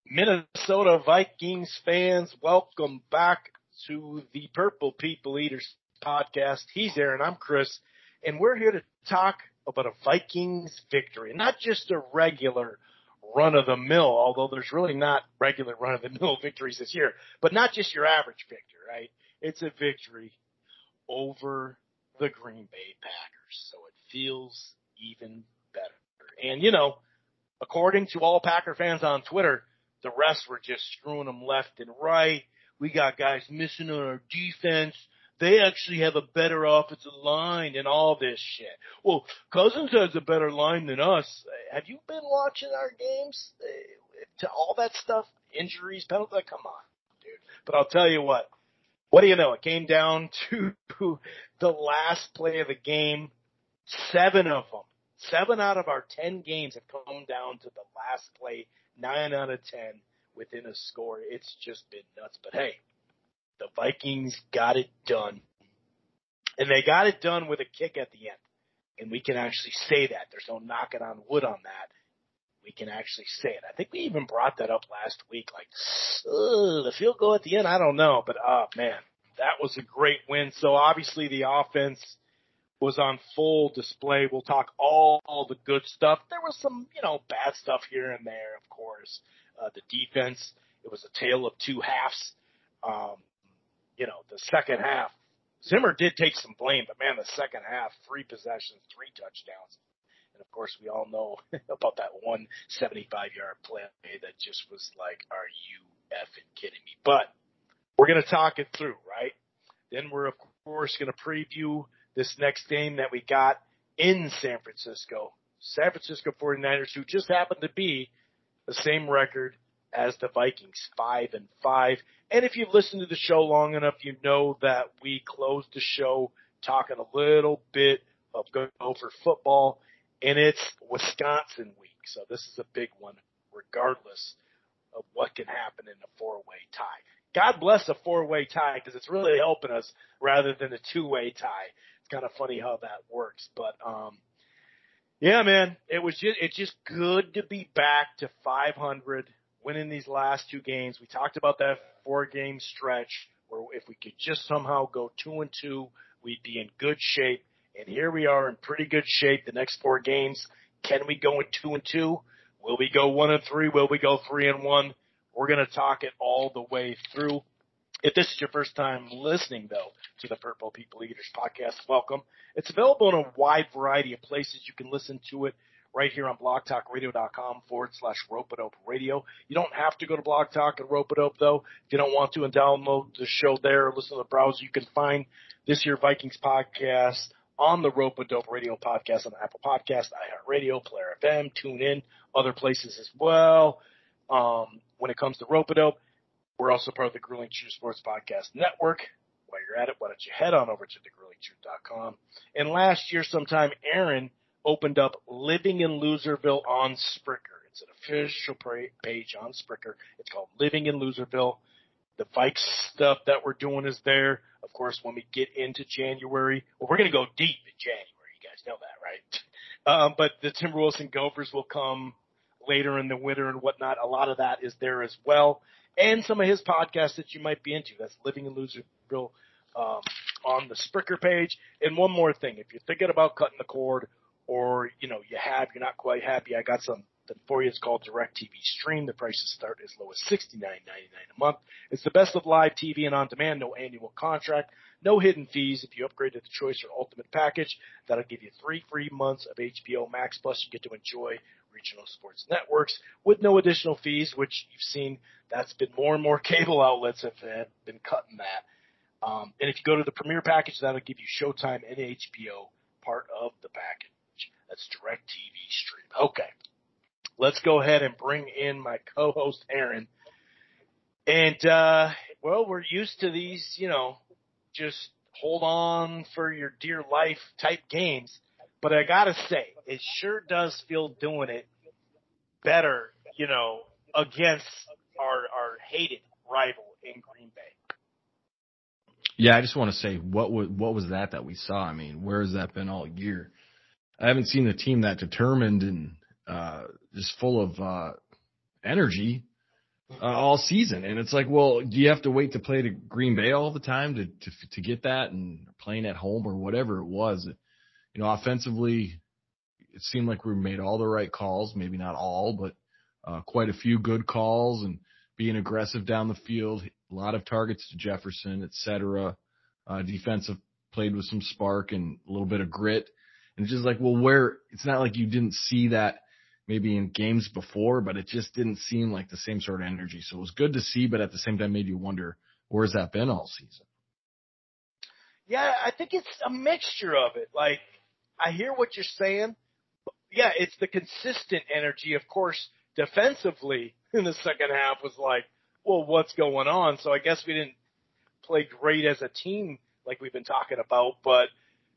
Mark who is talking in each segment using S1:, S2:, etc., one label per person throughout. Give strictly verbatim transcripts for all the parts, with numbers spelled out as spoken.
S1: Minnesota Vikings fans, welcome back to the Purple People Eaters podcast. He's Aaron, I'm Chris, and we're here to talk about a Vikings victory. Not just a regular run-of-the-mill, although there's really not regular run-of-the-mill victories this year, but not just your average victory, right? It's a victory over the Green Bay Packers, so it feels even better. And, you know, according to all Packer fans on Twitter, the rest were just screwing them left and right. We got guys missing on our defense. They actually have a better offensive line and all this shit. Well, Cousins has a better line than us. Have you been watching our games? To all that stuff, injuries, penalties, come on, dude. But I'll tell you what. What do you know? It came down to the last play of the game. Seven of them. Seven out of our ten games have come down to the last play. Nine out of ten within a score. It's just been nuts. But hey, the Vikings got it done. And they got it done with a kick at the end. And we can actually say that. There's no knocking on wood on that. We can actually say it. I think we even brought that up last week. Like, ugh, the field goal at the end, I don't know. But, oh, man, that was a great win. So, obviously, the offense was on full display. We'll talk all, all the good stuff. There was some, you know, bad stuff here and there, of course. Uh, the defense, it was a tale of two halves. Um, you know, the second half, Zimmer did take some blame, but, man, the second half, three possessions, three touchdowns. And, of course, we all know about that one seventy-five-yard play that just was like, are you effing kidding me? But we're going to talk it through, right? Then we're, of course, going to preview this next game that we got in San Francisco. San Francisco forty-niners, who just happened to be the same record as the Vikings, five and five. And if you've listened to the show long enough, you know that we closed the show talking a little bit of Gopher football, and it's Wisconsin week. So this is a big one, regardless of what can happen in a four-way tie. God bless a four-way tie because it's really helping us rather than a two-way tie. It's kind of funny how that works. But, um, yeah, man, it was just, it's just good to be back to five hundred, winning these last two games. We talked about that four-game stretch where if we could just somehow go two and two, we'd be in good shape. And here we are in pretty good shape the next four games. Can we go in two and two? Will we go one and three? Will we go three and one? We're going to talk it all the way through. If this is your first time listening, though, to the Purple People Eaters podcast, welcome. It's available in a wide variety of places. You can listen to it right here on blogtalkradio.com forward slash Rope-A-Dope Radio. You don't have to go to Blog Talk and Rope-A-Dope, though. If you don't want to and download the show there or listen to the browser, you can find this here Vikings podcast on the Rope-A-Dope Radio podcast on Apple Podcasts, iHeartRadio, Player F M, TuneIn, other places as well. Um, when it comes to Rope-A-Dope, we're also part of the Grueling Truth Sports Podcast Network. While you're at it, why don't you head on over to the grueling truth dot com. And last year sometime, Aaron opened up Living in Loserville on Spreaker. It's an official page on Spreaker. It's called Living in Loserville. The Vikes stuff that we're doing is there. Of course, when we get into January, well, we're going to go deep in January. You guys know that, right? Um, but the Timberwolves and Gophers will come later in the winter and whatnot. A lot of that is there as well. And some of his podcasts that you might be into. That's Living in Loserville um, on the Spreaker page. And one more thing. If you're thinking about cutting the cord or, you know, you have, you're not quite happy, I got something for you. It's called DirecTV Stream. The prices start as low as sixty-nine ninety-nine a month. It's the best of live T V and on demand. No annual contract. No hidden fees. If you upgrade to the Choice or Ultimate package, that'll give you three free months of H B O Max. Plus, you get to enjoy regional sports networks with no additional fees, which you've seen that's been more and more cable outlets have been cutting that. Um, and if you go to the Premier package, that'll give you Showtime and H B O part of the package. That's DirecTV Stream. Okay. Let's go ahead and bring in my co-host, Aaron. And, uh, well, we're used to these, you know, just hold on for your dear life type games. But I got to say, it sure does feel doing it better, you know, against our, our hated rival in Green Bay.
S2: Yeah, I just want to say, what was, what was that that we saw? I mean, where has that been all year? I haven't seen a team that determined and uh, just full of uh, energy uh, all season. And it's like, well, do you have to wait to play to Green Bay all the time to, to, to get that, and playing at home or whatever it was? You know, offensively, it seemed like we made all the right calls, maybe not all, but uh, quite a few good calls, and being aggressive down the field, a lot of targets to Jefferson, et cetera. Uh, defensive played with some spark and a little bit of grit. And it's just like, well, where – it's not like you didn't see that maybe in games before, but it just didn't seem like the same sort of energy. So it was good to see, but at the same time made you wonder, where's that been all season?
S1: Yeah, I think it's a mixture of it. Like, I hear what you're saying. Yeah, it's the consistent energy. Of course, defensively in the second half was like, well, what's going on? So I guess we didn't play great as a team like we've been talking about. But,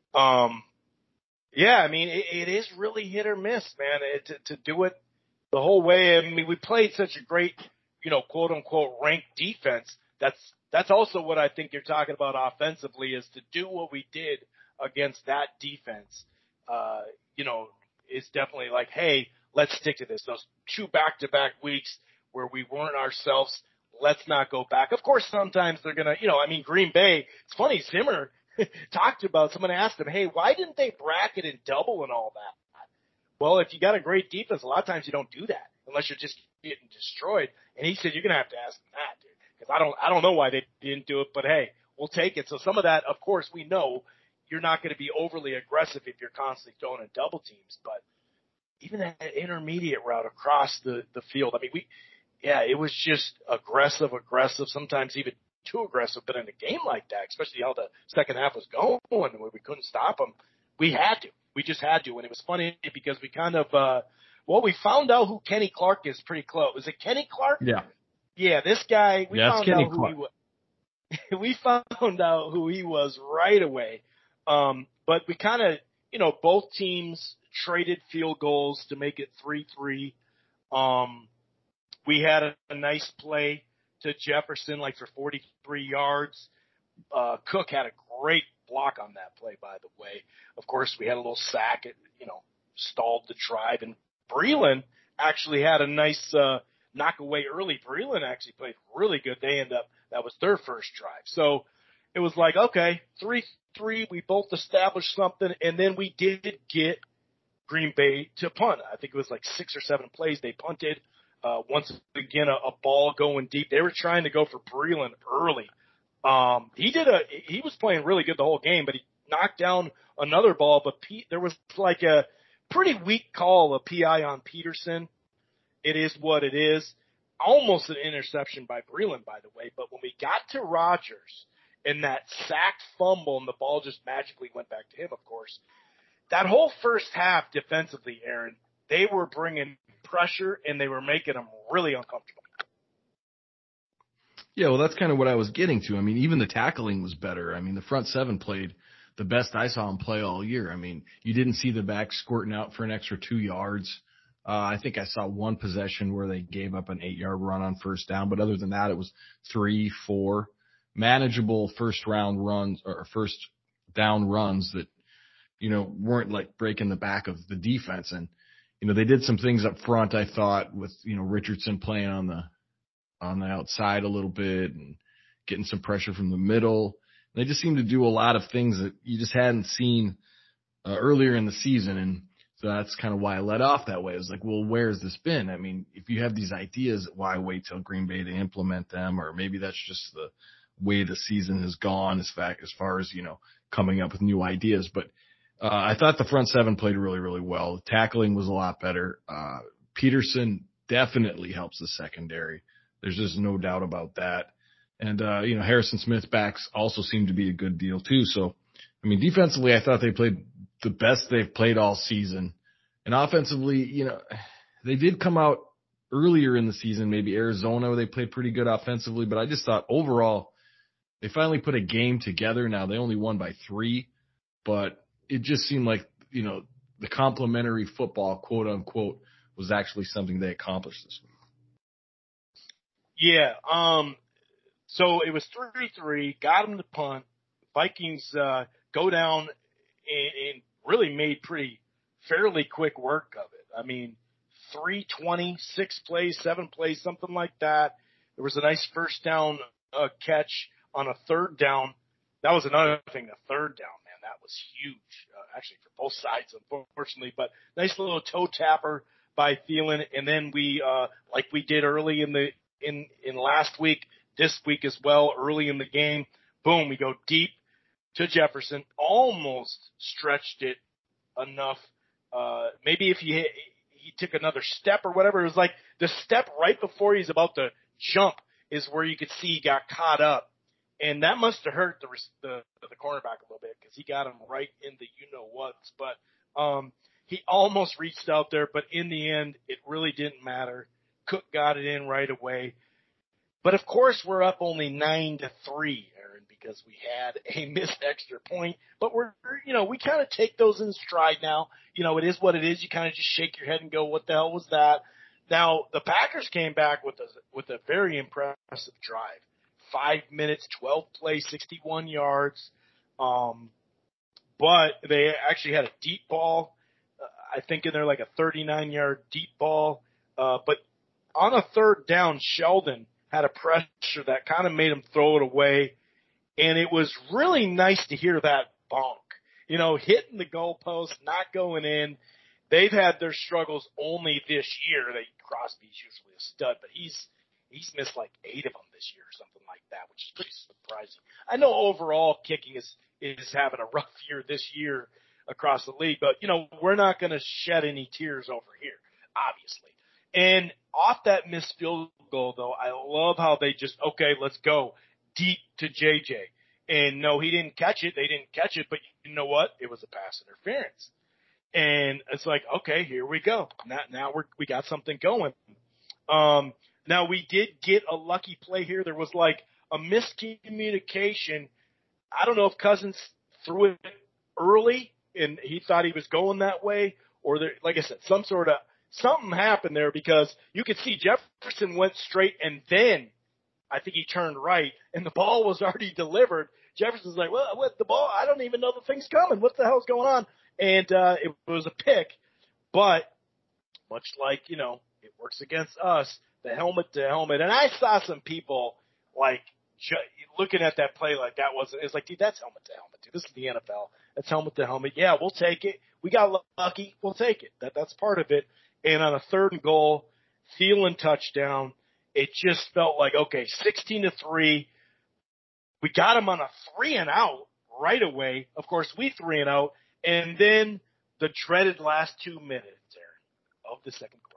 S1: um, yeah, I mean, it, it is really hit or miss, man, it, to, to do it the whole way. I mean, we played such a great, you know, quote unquote ranked defense. That's, that's also what I think you're talking about offensively, is to do what we did against that defense. Uh, you know, is definitely like, hey, let's stick to this. Those two back-to-back weeks where we weren't ourselves, let's not go back. Of course, sometimes they're going to, you know, I mean, Green Bay, it's funny, Zimmer talked about, someone asked him, hey, why didn't they bracket and double and all that? Well, if you got a great defense, a lot of times you don't do that unless you're just getting destroyed. And he said, you're going to have to ask them that, dude, because I don't, I don't know why they didn't do it, but hey, we'll take it. So some of that, of course, we know you're not going to be overly aggressive if you're constantly throwing in double teams, but even that intermediate route across the, the field, I mean, we, yeah, it was just aggressive, aggressive, sometimes even too aggressive. But in a game like that, especially how the second half was going, where we couldn't stop them, we had to. We just had to. And it was funny because we kind of, uh, well, we found out who Kenny Clark is pretty close. Is it Kenny Clark?
S2: Yeah.
S1: Yeah, this guy, we
S2: yeah,
S1: found
S2: Kenny
S1: out who
S2: Clark.
S1: he was. We found out who he was right away. Um, but we kind of, you know, both teams traded field goals to make it three three. Um, we had a, a nice play to Jefferson, like for forty-three yards. Uh, Cook had a great block on that play, by the way. Of course, we had a little sack. It, you know, stalled the drive. And Breeland actually had a nice uh, knock away early. Breeland actually played really good. They end up, that was their first drive. So it was like, okay, three three, we both established something, and then we did get Green Bay to punt. I think it was like six or seven plays they punted. Uh, once again, a, a ball going deep. They were trying to go for Breeland early. Um, he did a, he was playing really good the whole game, but he knocked down another ball. But Pete, there was like a pretty weak call, a P I on Peterson. It is what it is. Almost an interception by Breeland, by the way. But when we got to Rodgers and that sacked fumble and the ball just magically went back to him, of course, that whole first half defensively, Aaron, they were bringing pressure and they were making them really uncomfortable.
S2: Yeah, well, that's kind of what I was getting to. I mean, even the tackling was better. I mean, the front seven played the best I saw them play all year. I mean, you didn't see the back squirting out for an extra two yards. Uh, I think I saw one possession where they gave up an eight-yard run on first down, but other than that, it was three, four manageable first-round runs or first down runs that, you know, weren't like breaking the back of the defense. And, you know, they did some things up front, I thought, with, you know, Richardson playing on the on the outside a little bit and getting some pressure from the middle. They just seemed to do a lot of things that you just hadn't seen uh, earlier in the season. And so that's kind of why I let off that way. It was like, well, where has this been? I mean, if you have these ideas, why wait till Green Bay to implement them? Or maybe that's just the way the season has gone as far as, far as you know, coming up with new ideas. But uh, I thought the front seven played really, really well. The tackling was a lot better. Uh, Peterson definitely helps the secondary. There's just no doubt about that. And, uh, you know, Harrison Smith backs also seemed to be a good deal too. So, I mean, defensively, I thought they played the best they've played all season. And offensively, you know, they did come out earlier in the season, maybe Arizona, where they played pretty good offensively. But I just thought overall, they finally put a game together. Now, they only won by three, but it just seemed like, you know, the complimentary football, quote unquote, was actually something they accomplished this week.
S1: Yeah. Um, so it was three three, got them to punt. Vikings uh, go down and, and really made pretty fairly quick work of it. I mean, three twenty, six plays, seven plays, something like that. There was a nice first down uh, catch on a third down. That was another thing, the third down, man, that was huge, uh, actually for both sides, unfortunately. But nice little toe tapper by Thielen, and then we, uh, like we did early in the in in last week, this week as well, early in the game, boom, we go deep to Jefferson, almost stretched it enough. Uh, maybe if he he took another step or whatever, it was like the step right before he's about to jump is where you could see he got caught up. And that must have hurt the the, the cornerback a little bit because he got him right in the you-know-whats. But um, he almost reached out there, but in the end, it really didn't matter. Cook got it in right away. But, of course, we're up only nine to three, Aaron, because we had a missed extra point. But, we're you know, we kind of take those in stride now. You know, it is what it is. You kind of just shake your head and go, what the hell was that? Now, the Packers came back with a, with a very impressive drive. Five minutes, twelve plays, sixty-one yards. Um, but they actually had a deep ball, uh, I think in there like a thirty-nine yard deep ball. Uh, but on a third down, Sheldon had a pressure that kind of made him throw it away. And it was really nice to hear that bonk, you know, hitting the goalpost, not going in. They've had their struggles only this year. They, Crosby's usually a stud, but he's, He's missed like eight of them this year or something like that, which is pretty surprising. I know overall kicking is, is having a rough year this year across the league, but, you know, we're not going to shed any tears over here, obviously. And off that missed field goal, though, I love how they just, okay, let's go deep to J J. And no, he didn't catch it. They didn't catch it, but you know what? It was a pass interference. And it's like, okay, here we go. Now, now we're, we got something going. Um, Now, we did get a lucky play here. There was like a miscommunication. I don't know if Cousins threw it early and he thought he was going that way, or there, like I said, some sort of something happened there because you could see Jefferson went straight and then I think he turned right and the ball was already delivered. Jefferson's like, well, what the ball? I don't even know the thing's coming. What the hell's going on? And uh, it was a pick, but much like, you know, it works against us. The helmet to helmet. And I saw some people like looking at that play like that wasn't, it's like, dude, that's helmet to helmet, dude. This is the N F L. That's helmet to helmet. Yeah, we'll take it. We got lucky. We'll take it. That, that's part of it. And on a third and goal, Thielen touchdown, it just felt like, okay, sixteen to three. We got him on a three and out right away. Of course, we three and out. And then the dreaded last two minutes, Aaron, of the second quarter.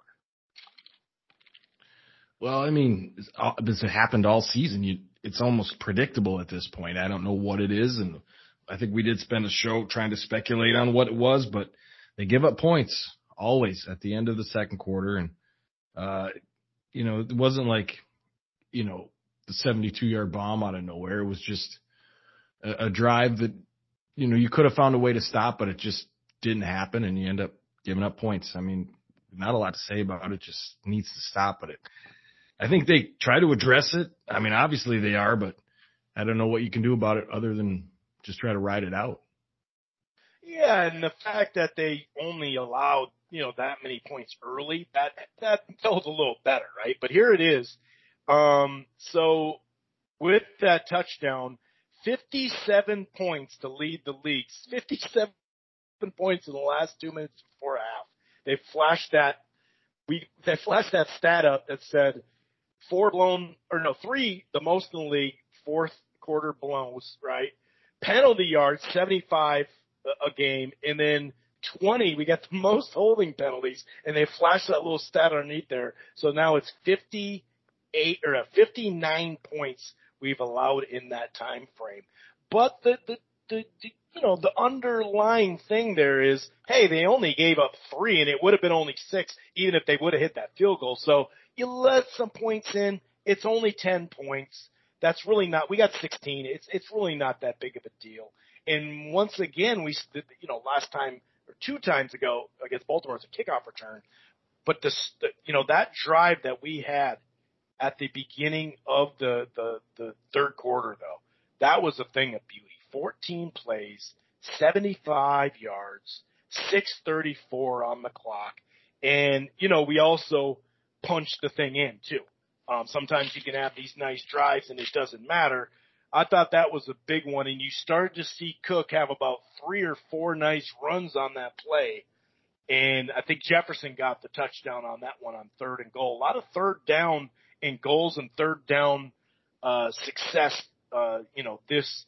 S2: Well, I mean, this happened all season. You, it's almost predictable at this point. I don't know what it is, and I think we did spend a show trying to speculate on what it was, but they give up points always at the end of the second quarter, and uh, you know, it wasn't like, you know, the seventy-two yard bomb out of nowhere. It was just a, a drive that, you know, you could have found a way to stop, but it just didn't happen, and you end up giving up points. I mean, not a lot to say about it. Just needs to stop, but it. I think they try to address it. I mean, obviously they are, but I don't know what you can do about it other than just try to ride it out.
S1: Yeah, and the fact that they only allowed, you know, that many points early, that that felt a little better, right? But here it is. Um, so with that touchdown, fifty-seven points to lead the league. fifty-seven points in the last two minutes before half. They flashed that. We they flashed that stat up that said four blown or no three, the most in the league, fourth quarter blows, right? Penalty yards, seventy-five a game, and then twenty. We got the most holding penalties, and they flashed that little stat underneath there. So now it's fifty-eight or fifty-nine points we've allowed in that time frame. But the the the, the you know, the underlying thing there is, hey, they only gave up three, and it would have been only six even if they would have hit that field goal. So you let some points in. It's only ten points. That's really not – we got sixteen. It's it's really not that big of a deal. And once again, we – you know, last time or two times ago against Baltimore, it's a kickoff return. But, this, the, you know, that drive that we had at the beginning of the, the, the third quarter, though, that was a thing of beauty. fourteen plays, seventy-five yards, six thirty-four on the clock. And, you know, we also punched the thing in, too. Um, sometimes you can have these nice drives and it doesn't matter. I thought that was a big one, and you started to see Cook have about three or four nice runs on that play. And I think Jefferson got the touchdown on that one on third and goal. A lot of third down and goals and third down uh, success, uh, you know, this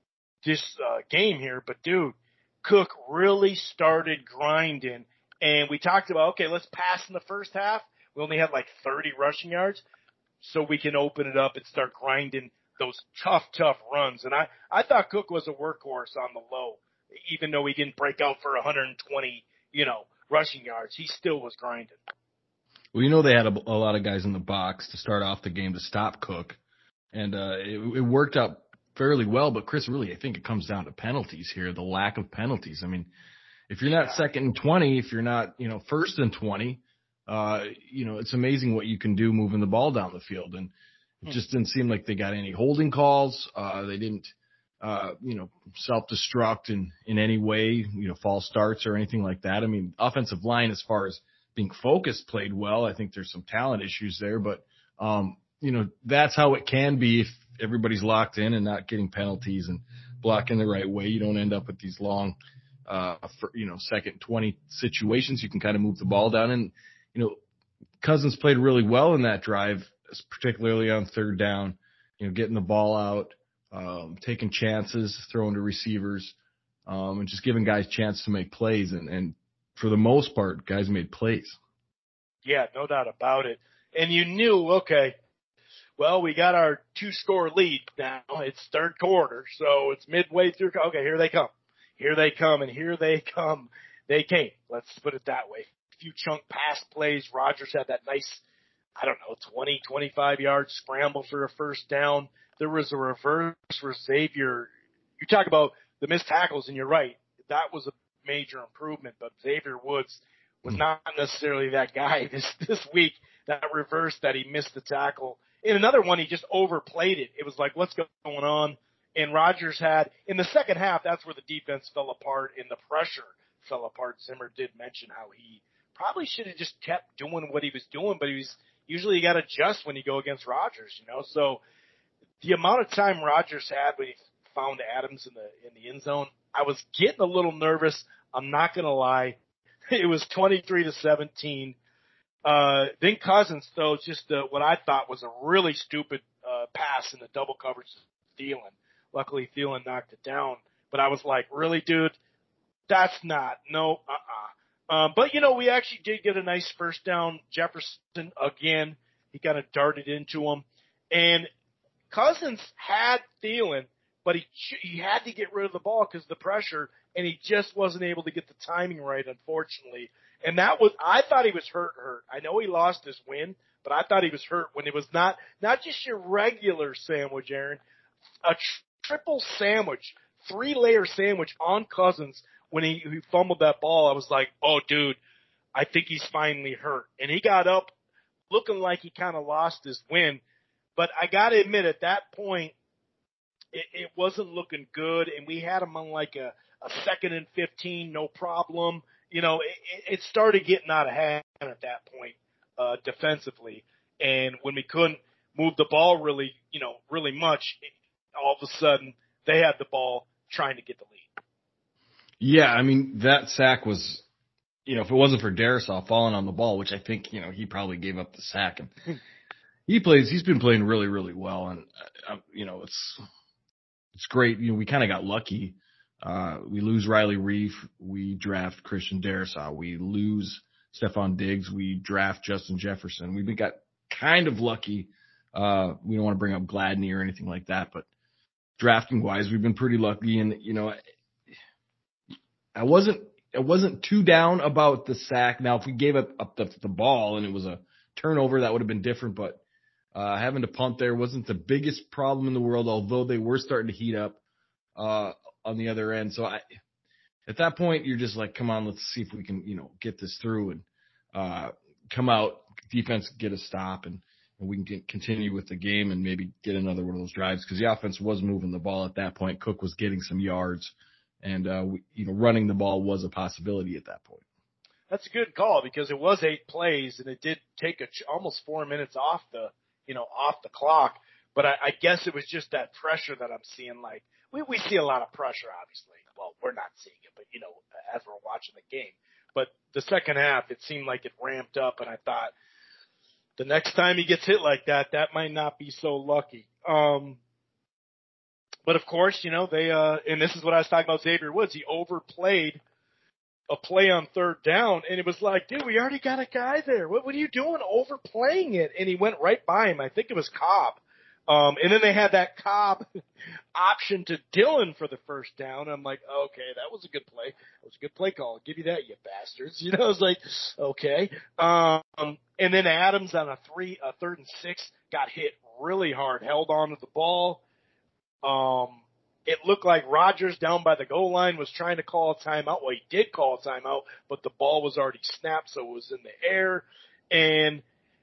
S1: this uh, game here. But, dude, Cook really started grinding. And we talked about, okay, let's pass in the first half. We only had like thirty rushing yards, so we can open it up and start grinding those tough, tough runs. And I, I thought Cook was a workhorse on the low. Even though he didn't break out for one hundred twenty, you know, rushing yards, he still was grinding.
S2: Well, you know they had a, a lot of guys in the box to start off the game to stop Cook, and uh, it, it worked out fairly well. But, Chris, really, I think it comes down to penalties here, the lack of penalties. I mean, if you're not yeah. second and twenty, if you're not, you know, first and twenty, uh, you know, it's amazing what you can do moving the ball down the field. And it just didn't seem like they got any holding calls. Uh, they didn't, uh, you know, self-destruct in, in any way, you know, false starts or anything like that. I mean, offensive line, as far as being focused, played well. I think there's some talent issues there, but, um, you know, that's how it can be if everybody's locked in and not getting penalties and blocking the right way. You don't end up with these long, uh, for, you know, second twenty situations. You can kind of move the ball down. And, you know, Cousins played really well in that drive, particularly on third down, you know, getting the ball out, um, taking chances, throwing to receivers, um, and just giving guys chance to make plays. And, and for the most part, guys made plays.
S1: Yeah, no doubt about it. And you knew, okay, well, we got our two-score lead now. It's third quarter, so it's midway through. Okay, here they come. Here they come, and here they come. They came. Let's put it that way. A few chunk pass plays. Rodgers had that nice, I don't know, twenty, twenty-five yard scramble for a first down. There was a reverse for Xavier. You talk about the missed tackles, and you're right. That was a major improvement, but Xavier Woods was not necessarily that guy this, this week. That reverse that he missed the tackle. In another one, he just overplayed it. It was like, what's going on? And Rodgers had, in the second half, that's where the defense fell apart and the pressure fell apart. Zimmer did mention how he probably should have just kept doing what he was doing, but he was, usually you got to adjust when you go against Rodgers, you know? So the amount of time Rodgers had when he found Adams in the, in the end zone, I was getting a little nervous. I'm not going to lie. It was twenty-three to seventeen. Uh, then Cousins, though, just uh, what I thought was a really stupid uh, pass in the double coverage to Thielen. Luckily, Thielen knocked it down. But I was like, really, dude? That's not. No, uh-uh. Um, but, you know, we actually did get a nice first down. Jefferson, again, he kind of darted into him. And Cousins had Thielen, but he he had to get rid of the ball because of the pressure, and he just wasn't able to get the timing right, unfortunately. And that was, I thought he was hurt, hurt. I know he lost his win, but I thought he was hurt when it was not, not just your regular sandwich, Aaron, a tr- triple sandwich, three-layer sandwich on Cousins when he, he fumbled that ball. I was like, oh, dude, I think he's finally hurt. And he got up looking like he kind of lost his win. But I got to admit, at that point, it, it wasn't looking good, and we had him on like a, a second and fifteen, no problem. You know, it, it started getting out of hand at that point uh, defensively. And when we couldn't move the ball really, you know, really much, it, all of a sudden they had the ball trying to get the lead.
S2: Yeah, I mean, that sack was, you know, if it wasn't for Darrisaw falling on the ball, which I think, you know, he probably gave up the sack. And he plays, he's been playing really, really well. And, uh, you know, it's, it's great. You know, we kind of got lucky. Uh, we lose Riley Reef. We draft Christian Darrisaw. We lose Stephon Diggs. We draft Justin Jefferson. We got kind of lucky. Uh, we don't want to bring up Gladney or anything like that, but drafting wise, we've been pretty lucky. And, you know, I wasn't, I wasn't too down about the sack. Now, if we gave up, up the, the ball and it was a turnover, that would have been different, but, uh, having to punt there wasn't the biggest problem in the world, although they were starting to heat up, uh, on the other end. So I, at that point, you're just like, come on, let's see if we can, you know, get this through and, uh, come out, defense, get a stop, and, and we can get, continue with the game and maybe get another one of those drives, because the offense was moving the ball at that point. Cook was getting some yards, and, uh, we, you know, running the ball was a possibility at that point.
S1: That's a good call, because it was eight plays and it did take a, almost four minutes off the you know, off the clock. But I, I guess it was just that pressure that I'm seeing. Like, we, we see a lot of pressure, obviously. Well, we're not seeing it, but, you know, as we're watching the game. But the second half, it seemed like it ramped up, and I thought the next time he gets hit like that, that might not be so lucky. Um, but, of course, you know, they uh, – and this is what I was talking about Xavier Woods. He overplayed a play on third down, and it was like, dude, we already got a guy there. What, what are you doing overplaying it? And he went right by him. I think it was Cobb. Um, and then they had that Cobb option to Dillon for the first down. I'm like, okay, that was a good play. That was a good play call. I'll give you that, you bastards. You know, I was like, okay. Um, and then Adams on a three, a third and six got hit really hard, held on to the ball. Um, it looked like Rodgers down by the goal line was trying to call a timeout. Well, he did call a timeout, but the ball was already snapped, so it was in the air. And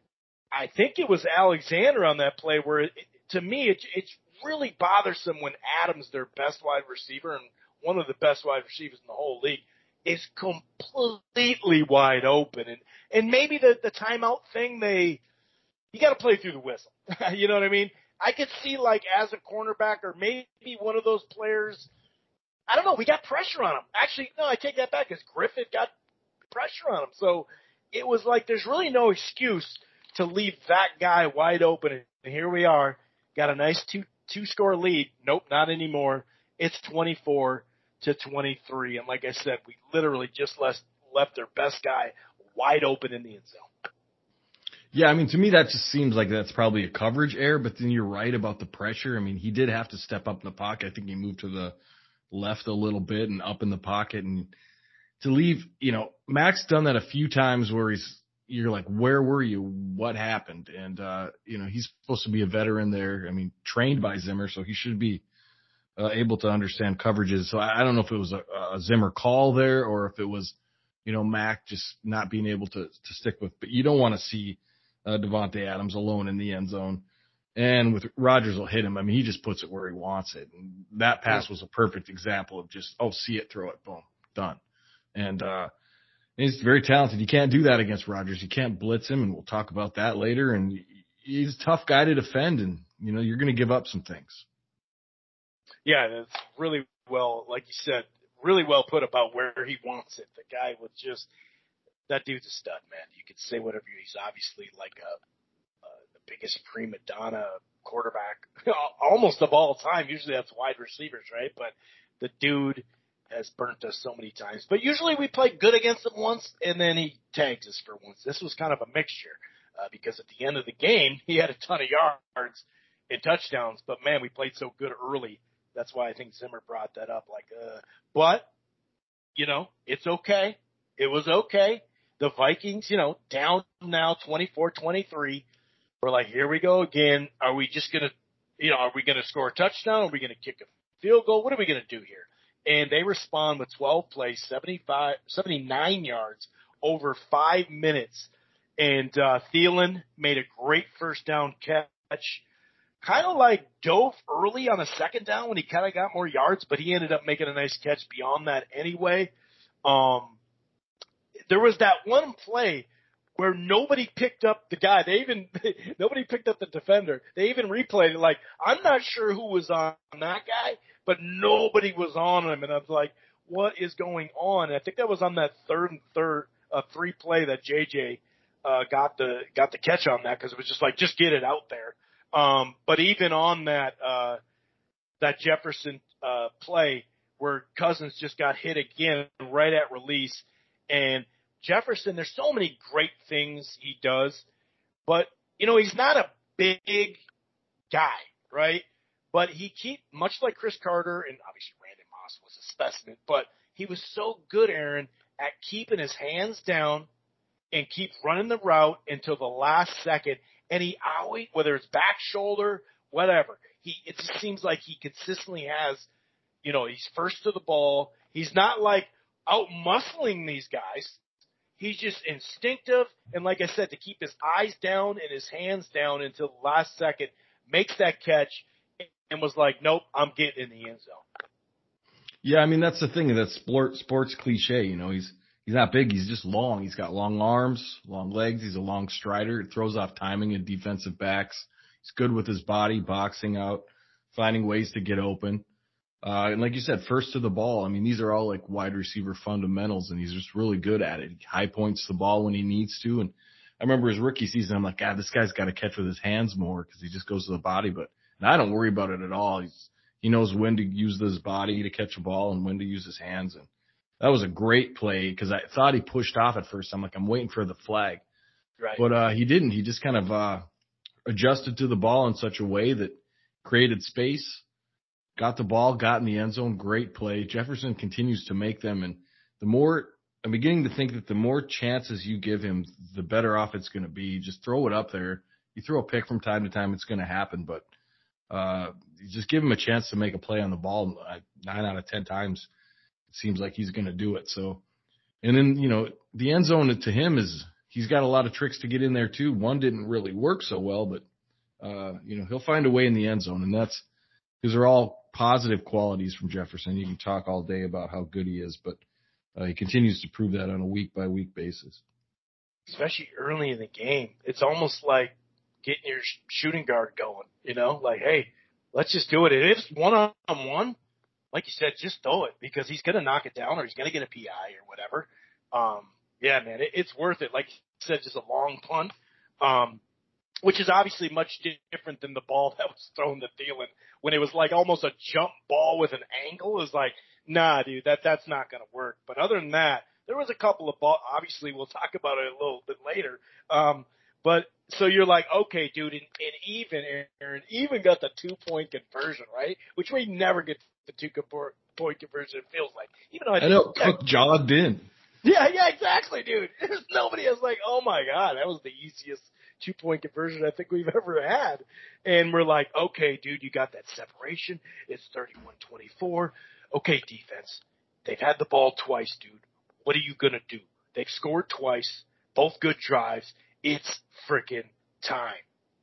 S1: I think it was Alexander on that play where, it, to me, it, it's really bothersome when Adams, their best wide receiver and one of the best wide receivers in the whole league, is completely wide open. And and maybe the, the timeout thing, they you got to play through the whistle. You know what I mean? I could see, like, as a cornerback or maybe one of those players, I don't know, we got pressure on him. Actually, no, I take that back because Griffith got pressure on him. So it was like there's really no excuse to leave that guy wide open. And here we are, got a nice two two score lead. Nope, not anymore. It's twenty-four to twenty-three. And like I said, we literally just left left their best guy wide open in the end zone.
S2: Yeah, I mean, to me that just seems like that's probably a coverage error. But then you're right about the pressure. I mean, he did have to step up in the pocket. I think he moved to the left a little bit and up in the pocket, and to leave, you know, Mac's done that a few times where he's. You're like, where were you? What happened? And, uh, you know, he's supposed to be a veteran there. I mean, trained by Zimmer, so he should be uh, able to understand coverages. So I, I don't know if it was a, a Zimmer call there or if it was, you know, Mac just not being able to, to stick with. But you don't want to see uh, Davante Adams alone in the end zone. And with Rodgers will hit him. I mean, he just puts it where he wants it. And that pass was a perfect example of just, oh, see it, throw it, boom, done. And, uh, he's very talented. You can't do that against Rodgers. You can't blitz him, and we'll talk about that later. And he's a tough guy to defend, and, you know, you're going to give up some things.
S1: Yeah, that's really well, like you said, really well put about where he wants it. The guy with just – that dude's a stud, man. You could say whatever. He's obviously like a, a the biggest prima donna quarterback almost of all time. Usually that's wide receivers, right? But the dude – has burnt us so many times. But usually we play good against him once, and then he tags us for once. This was kind of a mixture uh, because at the end of the game, he had a ton of yards and touchdowns. But, man, we played so good early. That's why I think Zimmer brought that up. Like, uh, but, you know, it's okay. It was okay. The Vikings, you know, down now twenty-four twenty-three. We're like, here we go again. Are we just going to, you know, are we going to score a touchdown? Are we going to kick a field goal? What are we going to do here? And they respond with twelve plays, seventy-five, seventy-nine yards over five minutes. And uh, Thielen made a great first down catch. Kind of like dove early on a second down when he kind of got more yards, but he ended up making a nice catch beyond that anyway. Um, there was that one play where nobody picked up the guy. They even nobody picked up the defender. They even replayed it. Like, I'm not sure who was on that guy, but nobody was on him. And I was like, what is going on? And I think that was on that third and third, uh, three play that J J, uh, got the, got the catch on that. Cause it was just like, just get it out there. Um, but even on that, uh, that Jefferson, uh, play where Cousins just got hit again right at release. And Jefferson, there's so many great things he does, but you know, he's not a big guy, right? But he keep, much like Chris Carter, and obviously Randy Moss was a specimen, but he was so good, Aaron, at keeping his hands down and keep running the route until the last second. And he always, whether it's back shoulder, whatever, he, it just seems like he consistently has, you know, he's first to the ball. He's not like out muscling these guys. He's just instinctive. And like I said, to keep his eyes down and his hands down until the last second, makes that catch and was like, nope, I'm getting in the end zone.
S2: Yeah, I mean, that's the thing. That's sport, sports cliche. You know, he's he's not big. He's just long. He's got long arms, long legs. He's a long strider. It throws off timing and defensive backs. He's good with his body, boxing out, finding ways to get open. Uh, and like you said, first to the ball. I mean, these are all like wide receiver fundamentals, and he's just really good at it. He high points the ball when he needs to. And I remember his rookie season, I'm like, God, this guy's got to catch with his hands more because he just goes to the body. But and I don't worry about it at all. He's, he knows when to use his body to catch a ball and when to use his hands. And that was a great play because I thought he pushed off at first. I'm like, I'm waiting for the flag.
S1: Right.
S2: But uh, he didn't. He just kind of uh, adjusted to the ball in such a way that created space, got the ball, got in the end zone. Great play. Jefferson continues to make them. And the more I'm beginning to think that the more chances you give him, the better off it's going to be. Just throw it up there. You throw a pick from time to time, it's going to happen. But uh, just give him a chance to make a play on the ball. Nine out of ten times, it seems like he's going to do it. So, and then, you know, the end zone to him is he's got a lot of tricks to get in there too. One didn't really work so well, but, uh, you know, he'll find a way in the end zone. And that's, these are all positive qualities from Jefferson. You can talk all day about how good he is, but uh, he continues to prove that on a week by week basis.
S1: Especially early in the game. It's almost like getting your sh- shooting guard going, you know, like, hey, let's just do it. If it's one on one, like you said, just throw it because he's going to knock it down or he's going to get a P I or whatever. Um, yeah, man, it, it's worth it. Like you said, just a long punt, um, which is obviously much different than the ball that was thrown to Thielen when it was like almost a jump ball with an angle. It was like, nah, dude, that that's not going to work. But other than that, there was a couple of ball. Obviously, we'll talk about it a little bit later. Um, but so you're like, okay, dude, and, and even Aaron even got the two point conversion, right? Which we never get the two point conversion. It feels like, even though I,
S2: I know Cook jogged in.
S1: Yeah, yeah, exactly, dude. There's nobody else like, oh my god, that was the easiest two point conversion I think we've ever had. And we're like, okay, dude, you got that separation. It's thirty-one twenty-four. Okay, defense. They've had the ball twice, dude. What are you going to do? They've scored twice, both good drives. It's freaking time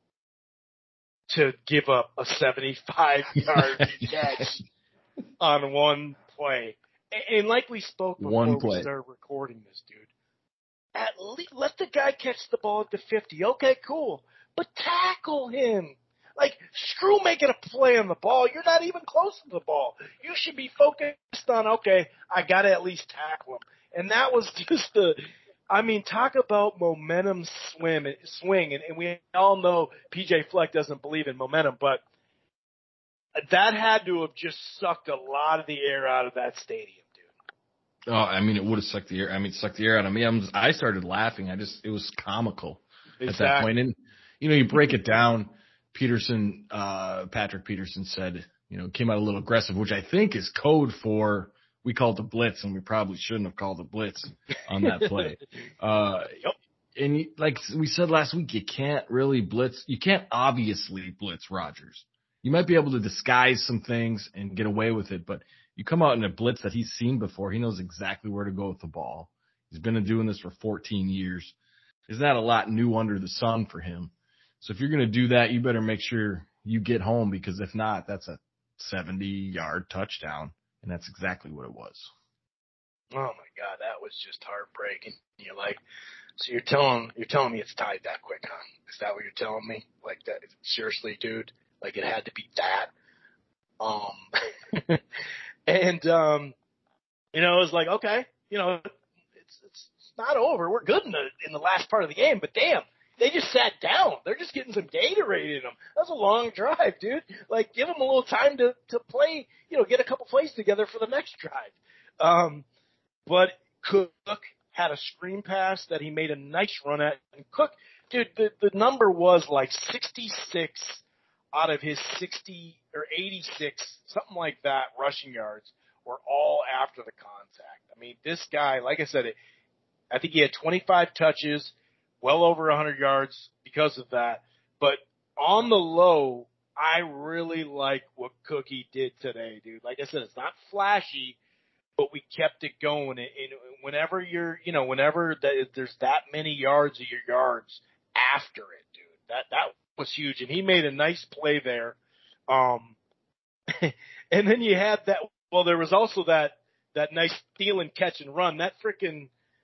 S1: to give up a seventy-five yard catch on one play. And, and like we spoke before
S2: one
S1: we
S2: play.
S1: started recording this, dude, at least let the guy catch the ball at the fifty. Okay, cool. But tackle him. Like, screw making a play on the ball. You're not even close to the ball. You should be focused on, okay, I got to at least tackle him. And that was just the, I mean, talk about momentum swim, swing. And, and we all know P J Fleck doesn't believe in momentum, but that had to have just sucked a lot of the air out of that stadium, dude.
S2: Oh, I mean, it would have sucked the air. I mean, it sucked the air out of me. I, was, I started laughing. I just, it was comical exactly. at that point. And, you know, you break it down. Peterson, uh, Patrick Peterson said, you know, came out a little aggressive, which I think is code for, we called the blitz, and we probably shouldn't have called the blitz on that play. uh,
S1: yep.
S2: And like we said last week, you can't really blitz. You can't obviously blitz Rodgers. You might be able to disguise some things and get away with it, but you come out in a blitz that he's seen before. He knows exactly where to go with the ball. He's been doing this for fourteen years. There's not a lot new under the sun for him. So if you're going to do that, you better make sure you get home, because if not, that's a seventy-yard touchdown, and that's exactly what it was.
S1: Oh my God, that was just heartbreaking. You're like, so you're telling you're telling me it's tied that quick, huh? Is that what you're telling me? Like that? Seriously, dude? Like it had to be that? Um, and um, you know, it was like, okay, you know, it's it's, it's not over. We're good in the in the last part of the game, but damn. They just sat down. They're just getting some Gatorade in them. That's a long drive, dude. Like, give them a little time to, to play, you know, get a couple plays together for the next drive. Um, but Cook had a screen pass that he made a nice run at. And Cook, dude, the, the number was like sixty-six out of his sixty or eighty-six, something like that, rushing yards were all after the contact. I mean, this guy, like I said, it, I think he had twenty-five touches, well over one hundred yards because of that. But on the low, I really like what Cookie did today, dude. Like I said, it's not flashy, but we kept it going. And whenever you're, you know, whenever there's that many yards of your yards after it, dude, that, that was huge. And he made a nice play there. Um, and then you had that, well, there was also that, that nice Thielen catch and run. That freaking,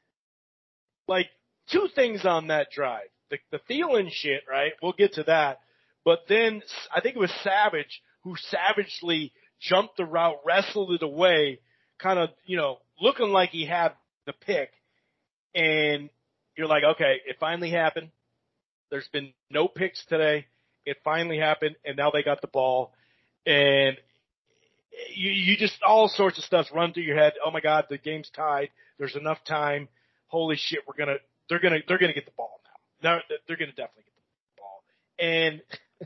S1: like two things on that drive. The, the Thielen shit, right? We'll get to that. But then I think it was Savage who savagely jumped the route, wrestled it away, kind of, you know, looking like he had the pick. And you're like, okay, it finally happened. There's been no picks today. It finally happened, and now they got the ball. And you, you just, all sorts of stuff run through your head. Oh my God, the game's tied. There's enough time. Holy shit, we're gonna, they're gonna, they're gonna get the ball now. They're, they're gonna definitely get the ball. And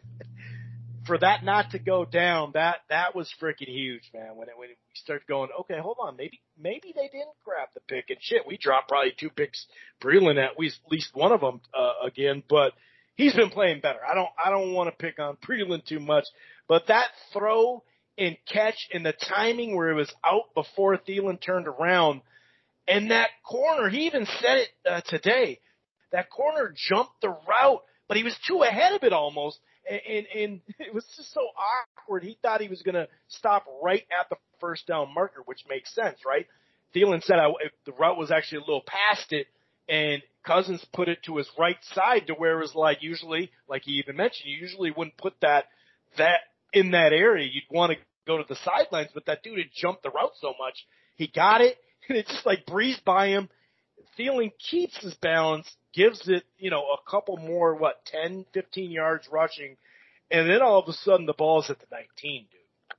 S1: for that not to go down, that, that was freaking huge, man. When it, when we started going, okay, hold on, maybe, maybe they didn't grab the pick, and shit, we dropped probably two picks. Breeland at least, at least one of them, uh, again, but he's been playing better. I don't, I don't want to pick on Breeland too much, but that throw and catch and the timing where it was out before Thielen turned around, and that corner, he even said it uh, today, that corner jumped the route, but he was too ahead of it almost, and, and, and it was just so awkward. He thought he was going to stop right at the first down marker, which makes sense, right? Thielen said I, if the route was actually a little past it, and Cousins put it to his right side to where it was like usually, like he even mentioned, you usually wouldn't put that that in that area. You'd want to go to the sidelines, but that dude had jumped the route so much. He got it, and it just like breezed by him. Thielen keeps his balance, gives it, you know, a couple more, what, ten, fifteen yards rushing, and then all of a sudden the ball's at the nineteen, dude.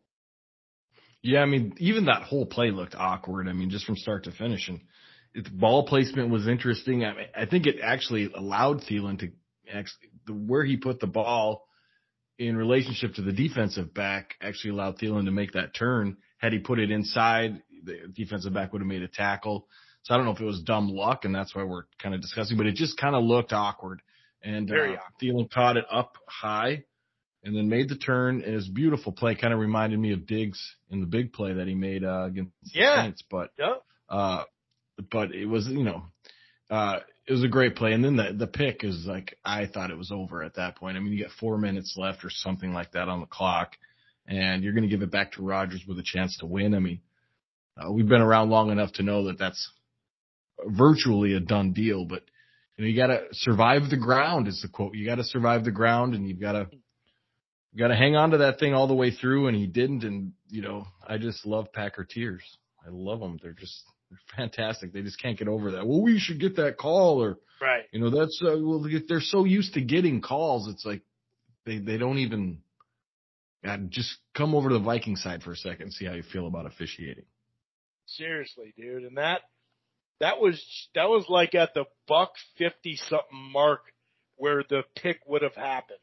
S2: Yeah, I mean, even that whole play looked awkward. I mean, just from start to finish. And the ball placement was interesting. I mean, I think it actually allowed Thielen to actually, the, where he put the ball in relationship to the defensive back actually allowed Thielen to make that turn. Had he put it inside, the defensive back would have made a tackle. So I don't know if it was dumb luck, and that's why we're kind of discussing, but it just kind of looked awkward. And
S1: Very
S2: uh,
S1: awkward.
S2: Thielen caught it up high and then made the turn. And it was a beautiful play. Kind of reminded me of Diggs in the big play that he made uh, against
S1: yeah.
S2: the Saints. But,
S1: yeah.
S2: uh, but it was, you know, uh, it was a great play. And then the, the pick is like, I thought it was over at that point. I mean, you got four minutes left or something like that on the clock, and you're going to give it back to Rodgers with a chance to win. I mean, uh, we've been around long enough to know that that's virtually a done deal, but you know, you got to survive the ground is the quote. You got to survive the ground, and you've got to, you got to hang on to that thing all the way through. And he didn't. And, you know, I just love Packer tears. I love them. They're just, they're fantastic. They just can't get over that. Well, we should get that call, or,
S1: right.
S2: You know, that's, uh, well, they're so used to getting calls. It's like they, they don't even, God, just come over to the Viking side for a second and see how you feel about officiating.
S1: Seriously, dude. And that, That was that was like at the buck fifty something mark where the pick would have happened.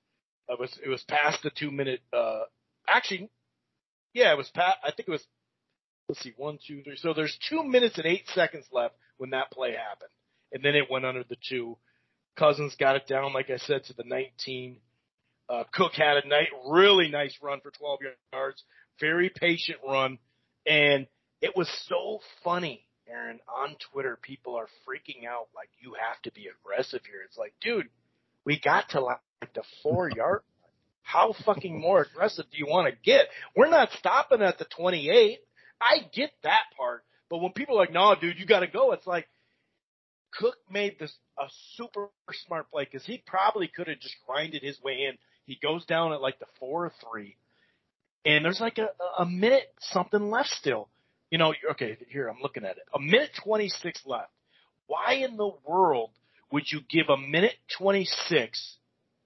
S1: It was it was past the two minute. Uh, actually, yeah, it was past. I think it was. Let's see, one, two, three. So there's two minutes and eight seconds left when that play happened, and then it went under the two. Cousins got it down, like I said, to the nineteen. Uh, Cook had a nice, really nice run for twelve yards. Very patient run, and it was so funny. Aaron, on Twitter, people are freaking out like, you have to be aggressive here. It's like, dude, we got to like the four yard. How fucking more aggressive do you want to get? We're not stopping at the twenty-eight. I get that part. But when people are like, no, dude, you got to go. It's like, Cook made this a super smart play because he probably could have just grinded his way in. He goes down at like the four or three. And there's like a, a minute something left still. You know, okay, here, I'm looking at it. A minute twenty-six left. Why in the world would you give a minute twenty-six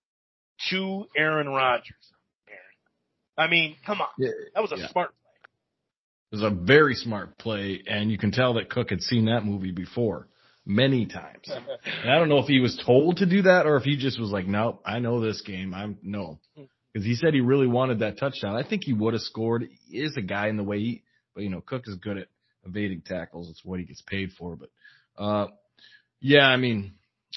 S1: to Aaron Rodgers, Aaron? I mean, come on.
S2: Yeah,
S1: that was a
S2: yeah.
S1: smart play.
S2: It was a very smart play, and you can tell that Cook had seen that movie before many times. And I don't know if he was told to do that or if he just was like, nope, I know this game. I'm no. Because he said he really wanted that touchdown. I think he would have scored. He is a guy in the way he – but, you know, Cook is good at evading tackles. It's what he gets paid for. But, uh, yeah, I mean,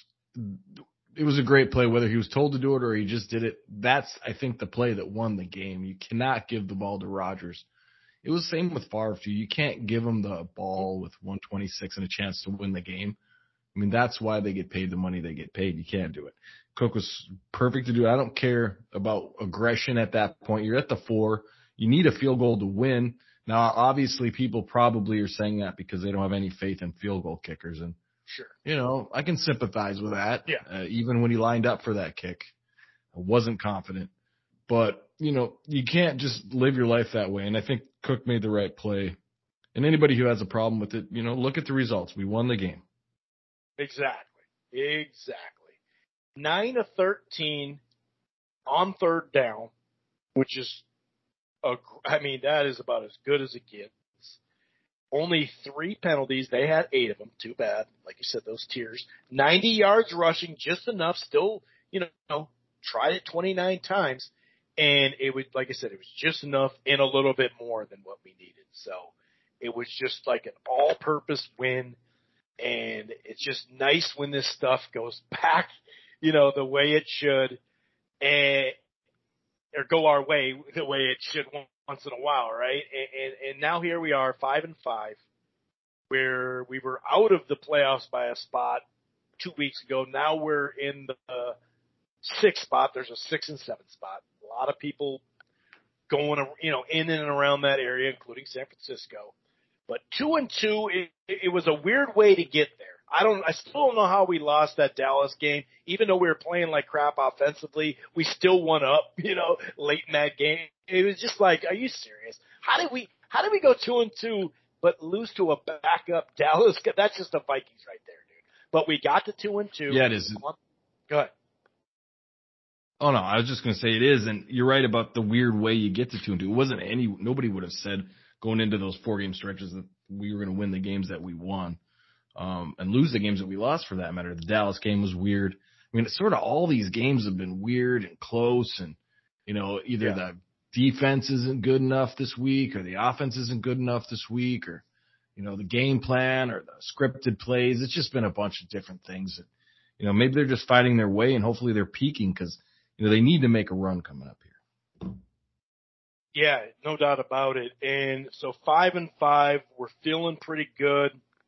S2: it was a great play, whether he was told to do it or he just did it. That's, I think, the play that won the game. You cannot give the ball to Rodgers. It was the same with Favre, too. You can't give him the ball with one twenty-six and a chance to win the game. I mean, that's why they get paid the money they get paid. You can't do it. Cook was perfect to do it. I don't care about aggression at that point. You're at the four. You need a field goal to win. Now, obviously, people probably are saying that because they don't have any faith in field goal kickers, and
S1: Sure.
S2: You know, I can sympathize with that.
S1: Yeah.
S2: Uh, even when he lined up for that kick, I wasn't confident. But, you know, you can't just live your life that way. And I think Cook made the right play. And anybody who has a problem with it, you know, look at the results. We won the game.
S1: Exactly. Exactly. nine of thirteen on third down, which is, a, I mean, that is about as good as it gets. Only three penalties. They had eight of them. Too bad. Like you said, those tiers. ninety yards rushing, just enough. Still, you know, tried it twenty-nine times. And it was, like I said, it was just enough and a little bit more than what we needed. So it was just like an all-purpose win. And it's just nice when this stuff goes back, you know, the way it should, and or go our way the way it should once in a while, right? And, and, and now here we are, five and five, where we were out of the playoffs by a spot two weeks ago. Now we're in the uh, sixth spot. There's a six and seven spot. A lot of people going, you know, in and around that area, including San Francisco. But two and two, it, it was a weird way to get there. I don't, I still don't know how we lost that Dallas game. Even though we were playing like crap offensively, we still won up, you know, late in that game. It was just like, are you serious? How did we, how did we go two and two, but lose to a backup Dallas? That's just the Vikings right there, dude. But we got to two and two.
S2: Yeah, it is.
S1: Go ahead.
S2: Oh no, I was just going to say it is. And you're right about the weird way you get to two and two. It wasn't any, nobody would have said going into those four game stretches that we were going to win the games that we won. Um, and lose the games that we lost for that matter. The Dallas game was weird. I mean, it's sort of all these games have been weird and close and, you know, either yeah. the defense isn't good enough this week or the offense isn't good enough this week or, you know, the game plan or the scripted plays. It's just been a bunch of different things. That, you know, maybe they're just fighting their way and hopefully they're peaking because, you know, they need to make a run coming up here.
S1: Yeah, no doubt about it. And so five and five, we're feeling pretty good.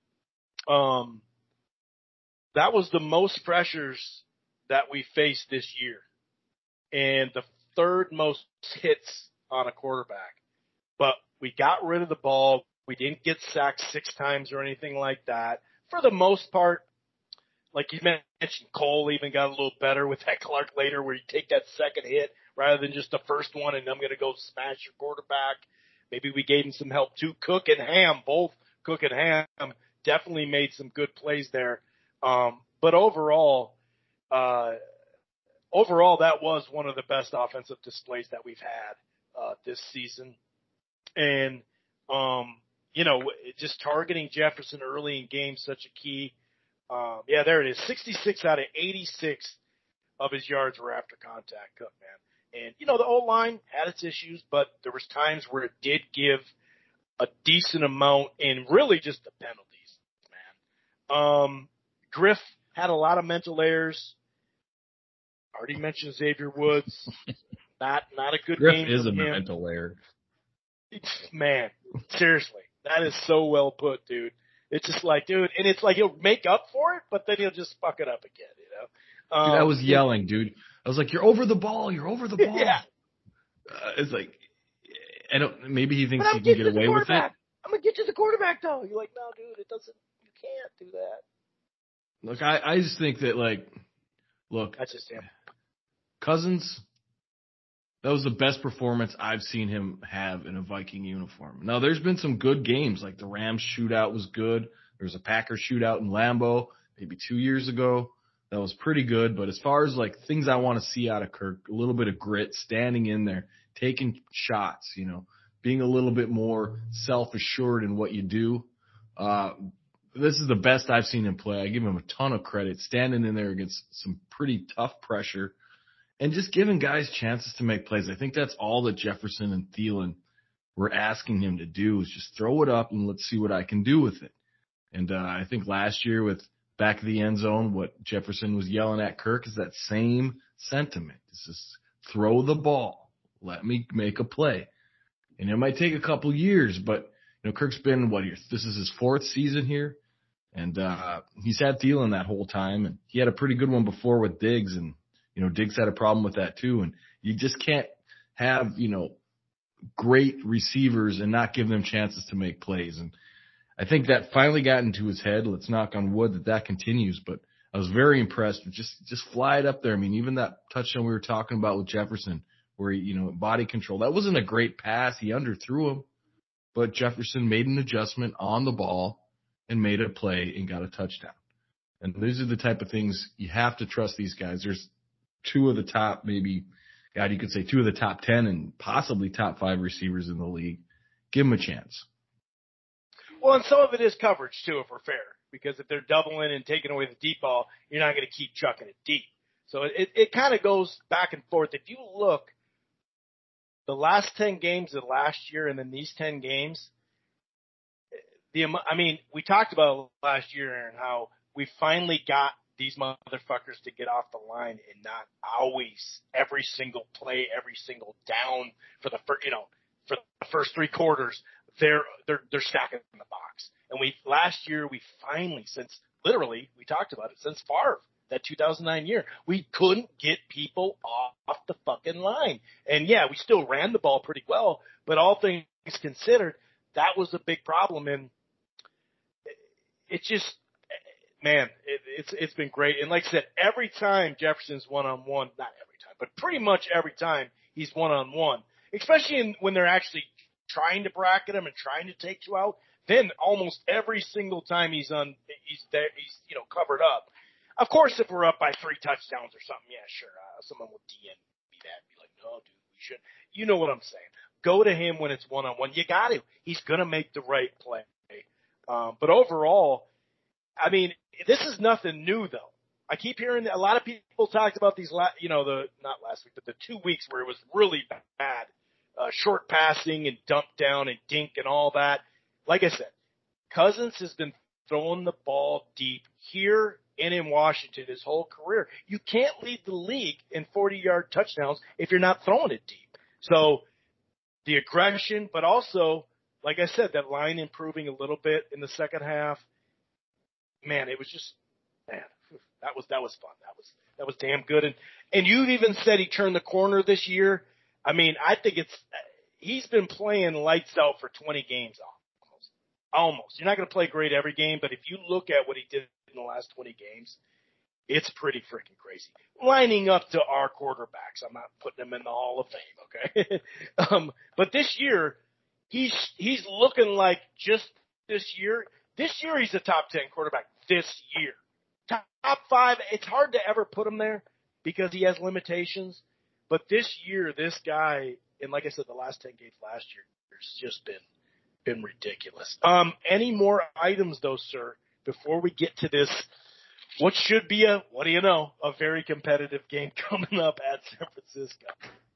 S1: Um, that was the most pressures that we faced this year and the third most hits on a quarterback, but we got rid of the ball. We didn't get sacked six times or anything like that. For the most part, like you mentioned, Cole even got a little better with that Clark later where you take that second hit rather than just the first one and I'm going to go smash your quarterback. Maybe we gave him some help too. Cook and Ham, both Cook and Ham, definitely made some good plays there. Um, but overall, uh, overall, that was one of the best offensive displays that we've had, uh, this season. And, um, you know, just targeting Jefferson early in games, such a key. Um, yeah, there it is. sixty-six out of eighty-six of his yards were after contact, Cook, man. And, you know, the O-line had its issues, but there was times where it did give a decent amount in really just the penalties. Um, Griff had a lot of mental errors. Already mentioned Xavier Woods. Not not a good
S2: Griff
S1: game.
S2: Griff is a
S1: him.
S2: mental error.
S1: Man, seriously, that is so well put, dude. It's just like, dude, and it's like he'll make up for it, but then he'll just fuck it up again, you know. Um,
S2: dude, I was yelling, dude. I was like, "You're over the ball! You're over the ball!"
S1: Yeah.
S2: Uh, it's like, I don't. Maybe he thinks he can get away with it.
S1: I'm gonna get you the quarterback, though. You're like, no, dude, it doesn't. Can't do that.
S2: Look, I, I just think that, like, look,
S1: that's just him.
S2: Cousins, that was the best performance I've seen him have in a Viking uniform. Now, there's been some good games, like the Rams shootout was good. There was a Packers shootout in Lambeau maybe two years ago. That was pretty good. But as far as, like, things I want to see out of Kirk, a little bit of grit, standing in there, taking shots, you know, being a little bit more self-assured in what you do. Uh, This is the best I've seen him play. I give him a ton of credit, standing in there against some pretty tough pressure and just giving guys chances to make plays. I think that's all that Jefferson and Thielen were asking him to do is just throw it up and let's see what I can do with it. And uh, I think last year with back of the end zone, what Jefferson was yelling at Kirk is that same sentiment. It's just throw the ball. Let me make a play. And it might take a couple years, but you know, Kirk's been, what, this is his fourth season here. And uh, he's had Thielen that whole time, and he had a pretty good one before with Diggs, and you know Diggs had a problem with that too. And you just can't have you know great receivers and not give them chances to make plays. And I think that finally got into his head. Let's knock on wood that that continues. But I was very impressed with just, just fly it up there. I mean, even that touchdown we were talking about with Jefferson where he, you know, body control, that wasn't a great pass. He underthrew him, but Jefferson made an adjustment on the ball and made a play and got a touchdown. And these are the type of things you have to trust these guys. There's two of the top, maybe, God, you could say two of the top ten and possibly top five receivers in the league. Give them a chance.
S1: Well, and some of it is coverage, too, if we're fair. Because if they're doubling and taking away the deep ball, you're not going to keep chucking it deep. So it, it kind of goes back and forth. If you look, the last ten games of last year and then these ten games, the I mean, we talked about last year, Aaron, how we finally got these motherfuckers to get off the line and not always every single play, every single down for the first, you know, for the first three quarters, they're they're they're stacking in the box. And we last year we finally, since literally we talked about it since Favre, that two thousand nine year, we couldn't get people off the fucking line. And yeah, we still ran the ball pretty well, but all things considered, that was a big problem. And it just, man, it, it's it's been great. And like I said, every time Jefferson's one on one, not every time, but pretty much every time he's one on one, especially in, when they're actually trying to bracket him and trying to take you out. Then almost every single time he's on, he's there, he's you know covered up. Of course, if we're up by three touchdowns or something, yeah, sure, uh, someone will D M me that, and be like, no, dude, we should. You know what I'm saying? Go to him when it's one on one. You got to. He's gonna make the right play. Um, but overall, I mean, this is nothing new though. I keep hearing a lot of people talked about these, la- you know, the not last week, but the two weeks where it was really bad, uh, short passing and dump down and dink and all that. Like I said, Cousins has been throwing the ball deep here and in Washington his whole career. You can't lead the league in forty-yard touchdowns if you're not throwing it deep. So the aggression, but also, like I said, that line improving a little bit in the second half. Man, it was just, man, that was that was fun. That was that was damn good. And and you even said he turned the corner this year. I mean, I think it's he's been playing lights out for twenty games off. Almost. You're not going to play great every game, but if you look at what he did in the last twenty games, it's pretty freaking crazy. Lining up to our quarterbacks. I'm not putting him in the Hall of Fame, okay? um, but this year, he's he's looking like just this year. This year, he's a top ten quarterback. This year. Top five, it's hard to ever put him there because he has limitations. But this year, this guy, and like I said, the last ten games last year, there's just been been ridiculous. Um, any more items though, sir, before we get to this, what should be a, what do you know, a very competitive game coming up at San Francisco?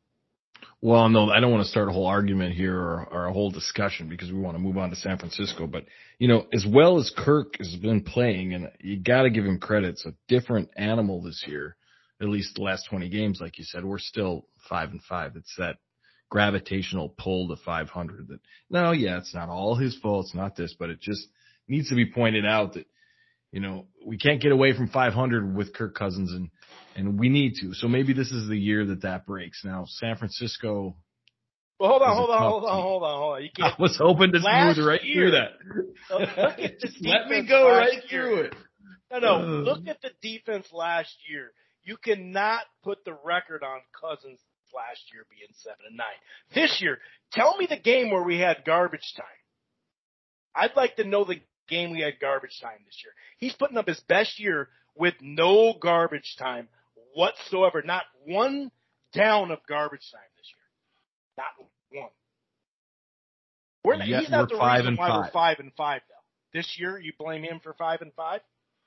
S2: Well, no, I don't want to start a whole argument here or, or a whole discussion because we want to move on to San Francisco. But, you know, as well as Kirk has been playing, and you got to give him credit, it's a different animal this year, at least the last twenty games, like you said. We're still five and five. It's that gravitational pull to five hundred that, no, yeah, it's not all his fault. It's not this, but it just needs to be pointed out that, you know, we can't get away from five hundred with Kirk Cousins, and, and we need to. So maybe this is the year that that breaks. Now, San Francisco.
S1: Well, hold on, hold on, hold on, hold on, hold on. You can't.
S2: I was hoping to smooth right
S1: year,
S2: through that.
S1: Look at the
S2: Let me go right
S1: year.
S2: through it.
S1: No, no.
S2: Uh,
S1: Look at the defense last year. You cannot put the record on Cousins last year being seven and nine. This year, tell me the game where we had garbage time. I'd like to know the game we had garbage time this year. He's putting up his best year with no garbage time whatsoever. Not one down of garbage time this year. Not one. We're not,
S2: Yet
S1: he's not
S2: we're
S1: the
S2: five
S1: reason
S2: and
S1: why
S2: five.
S1: we're five and five though. This year, you blame him for five and five?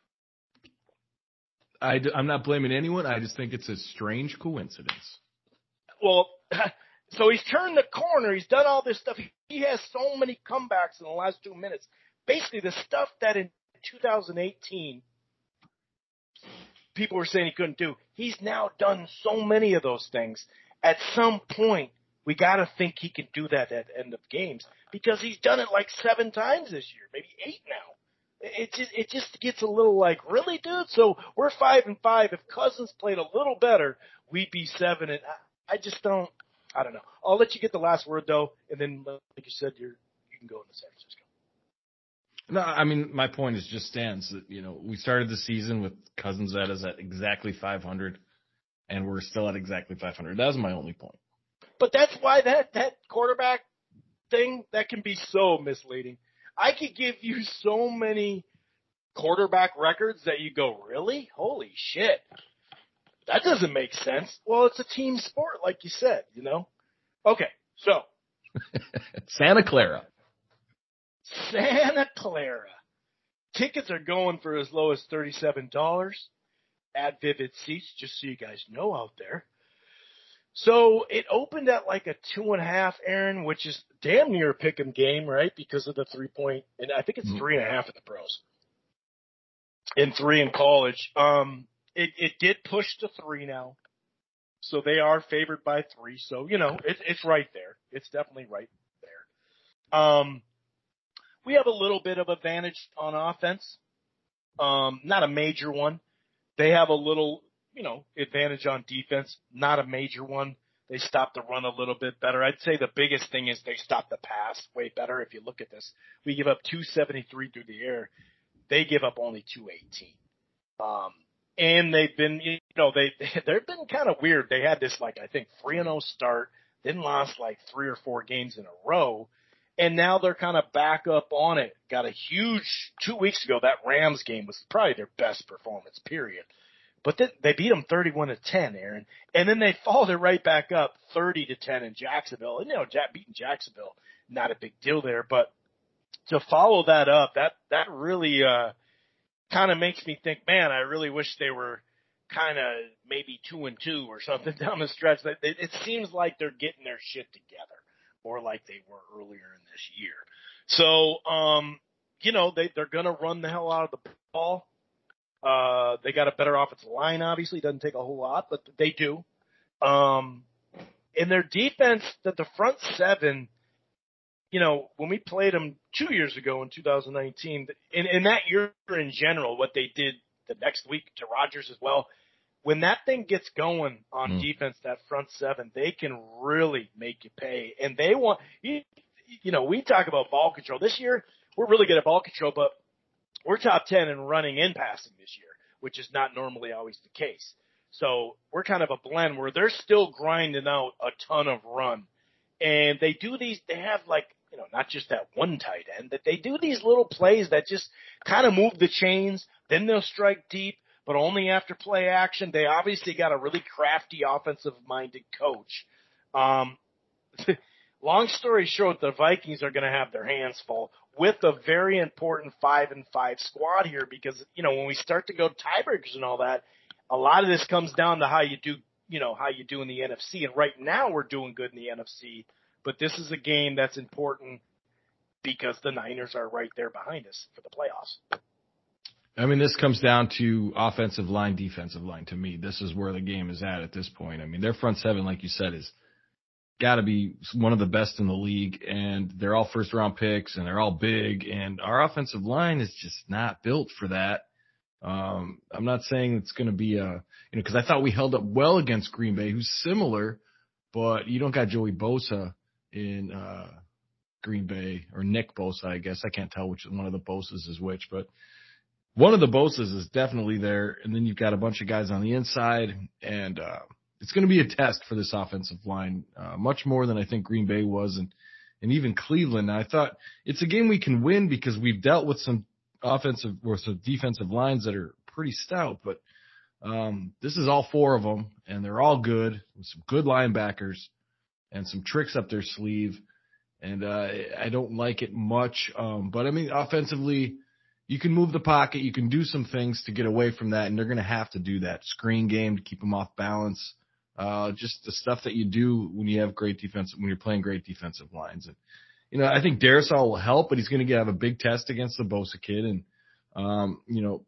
S2: I, I'm not blaming anyone. I just think it's a strange coincidence.
S1: Well, so he's turned the corner. He's done all this stuff. He, he has so many comebacks in the last two minutes. Basically, the stuff that in two thousand eighteen people were saying he couldn't do, he's now done so many of those things. At some point, we got to think he can do that at the end of games because he's done it like seven times this year, maybe eight now. It just, it just gets a little like, really, dude? So we're five and five. If Cousins played a little better, we'd be seven. And I, I just don't, I don't know. I'll let you get the last word though, and then, like you said, you're, you can go into San Francisco.
S2: No, I mean, my point is just stands that, you know, we started the season with Cousins at us at exactly five hundred, and we're still at exactly five hundred. That was my only point.
S1: But that's why that, that quarterback thing, that can be so misleading. I could give you so many quarterback records that you go, really? Holy shit. That doesn't make sense. Well, it's a team sport, like you said, you know? Okay, so.
S2: Santa Clara.
S1: Santa Clara. Tickets are going for as low as thirty-seven dollars at Vivid Seats, just so you guys know out there. So it opened at like a two and a half, Aaron, which is damn near a pick 'em game, right? Because of the three point, and I think it's three and a half at the pros, and three in college. Um, it it did push to three now, so they are favored by three. So you know, it's it's right there. It's definitely right there. Um, we have a little bit of advantage on offense, um, not a major one. They have a little, you know, advantage on defense, not a major one. They stopped the run a little bit better. I'd say the biggest thing is they stopped the pass way better. If you look at this, we give up two seventy-three through the air. They give up only two eighteen. Um, and they've been, you know, they, they've been kind of weird. They had this, like, I think three and oh start, then lost like three or four games in a row. And now they're kind of back up on it. Got a huge, two weeks ago, that Rams game was probably their best performance, period. But then they beat them thirty-one to ten, Aaron. And then they followed it right back up thirty to ten in Jacksonville. And, you know, beating Jacksonville, not a big deal there. But to follow that up, that, that really uh, kind of makes me think, man, I really wish they were kind of maybe two and two or something down the stretch. It, it seems like they're getting their shit together, more like they were earlier in this year. So, um, you know, they, they're going to run the hell out of the ball. Uh, they got a better offensive line, obviously. Doesn't take a whole lot, but they do. Um, in their defense, that the front seven, you know, when we played them two years ago in two thousand nineteen, in, in that year in general, what they did the next week to Rodgers as well, when that thing gets going on mm. defense, that front seven, they can really make you pay. And they want, you, you know, we talk about ball control. This year, we're really good at ball control, but we're top ten in running and passing this year, which is not normally always the case. So we're kind of a blend where they're still grinding out a ton of run. And they do these, they have like, you know, not just that one tight end, that they do these little plays that just kind of move the chains. Then they'll strike deep, but only after play action. They obviously got a really crafty offensive-minded coach. Um, long story short, the Vikings are going to have their hands full with a very important five and five squad here because, you know, when we start to go tiebreakers and all that, a lot of this comes down to how you do, you know, how you do in the N F C. And right now we're doing good in the N F C, but this is a game that's important because the Niners are right there behind us for the playoffs.
S2: I mean, this comes down to offensive line, defensive line to me. This is where the game is at at this point. I mean, their front seven, like you said, is got to be one of the best in the league, and they're all first-round picks, and they're all big, and our offensive line is just not built for that. Um, I'm not saying it's going to be a, you know, because I thought we held up well against Green Bay, who's similar, but you don't got Joey Bosa in uh, Green Bay, or Nick Bosa, I guess. I can't tell which one of the Bosas is which, but one of the Bosas is definitely there, and then you've got a bunch of guys on the inside, and uh, it's going to be a test for this offensive line, uh, much more than I think Green Bay was, and and even Cleveland. I thought it's a game we can win because we've dealt with some offensive or some defensive lines that are pretty stout, but um, this is all four of them, and they're all good with some good linebackers and some tricks up their sleeve, and uh, I don't like it much, um, but I mean offensively, you can move the pocket, you can do some things to get away from that, and they're going to have to do that screen game to keep them off balance. Uh, just the stuff that you do when you have great defense, when you're playing great defensive lines. And, you know, I think Darrisaw will help, but he's going to have a big test against the Bosa kid. And, um, you know,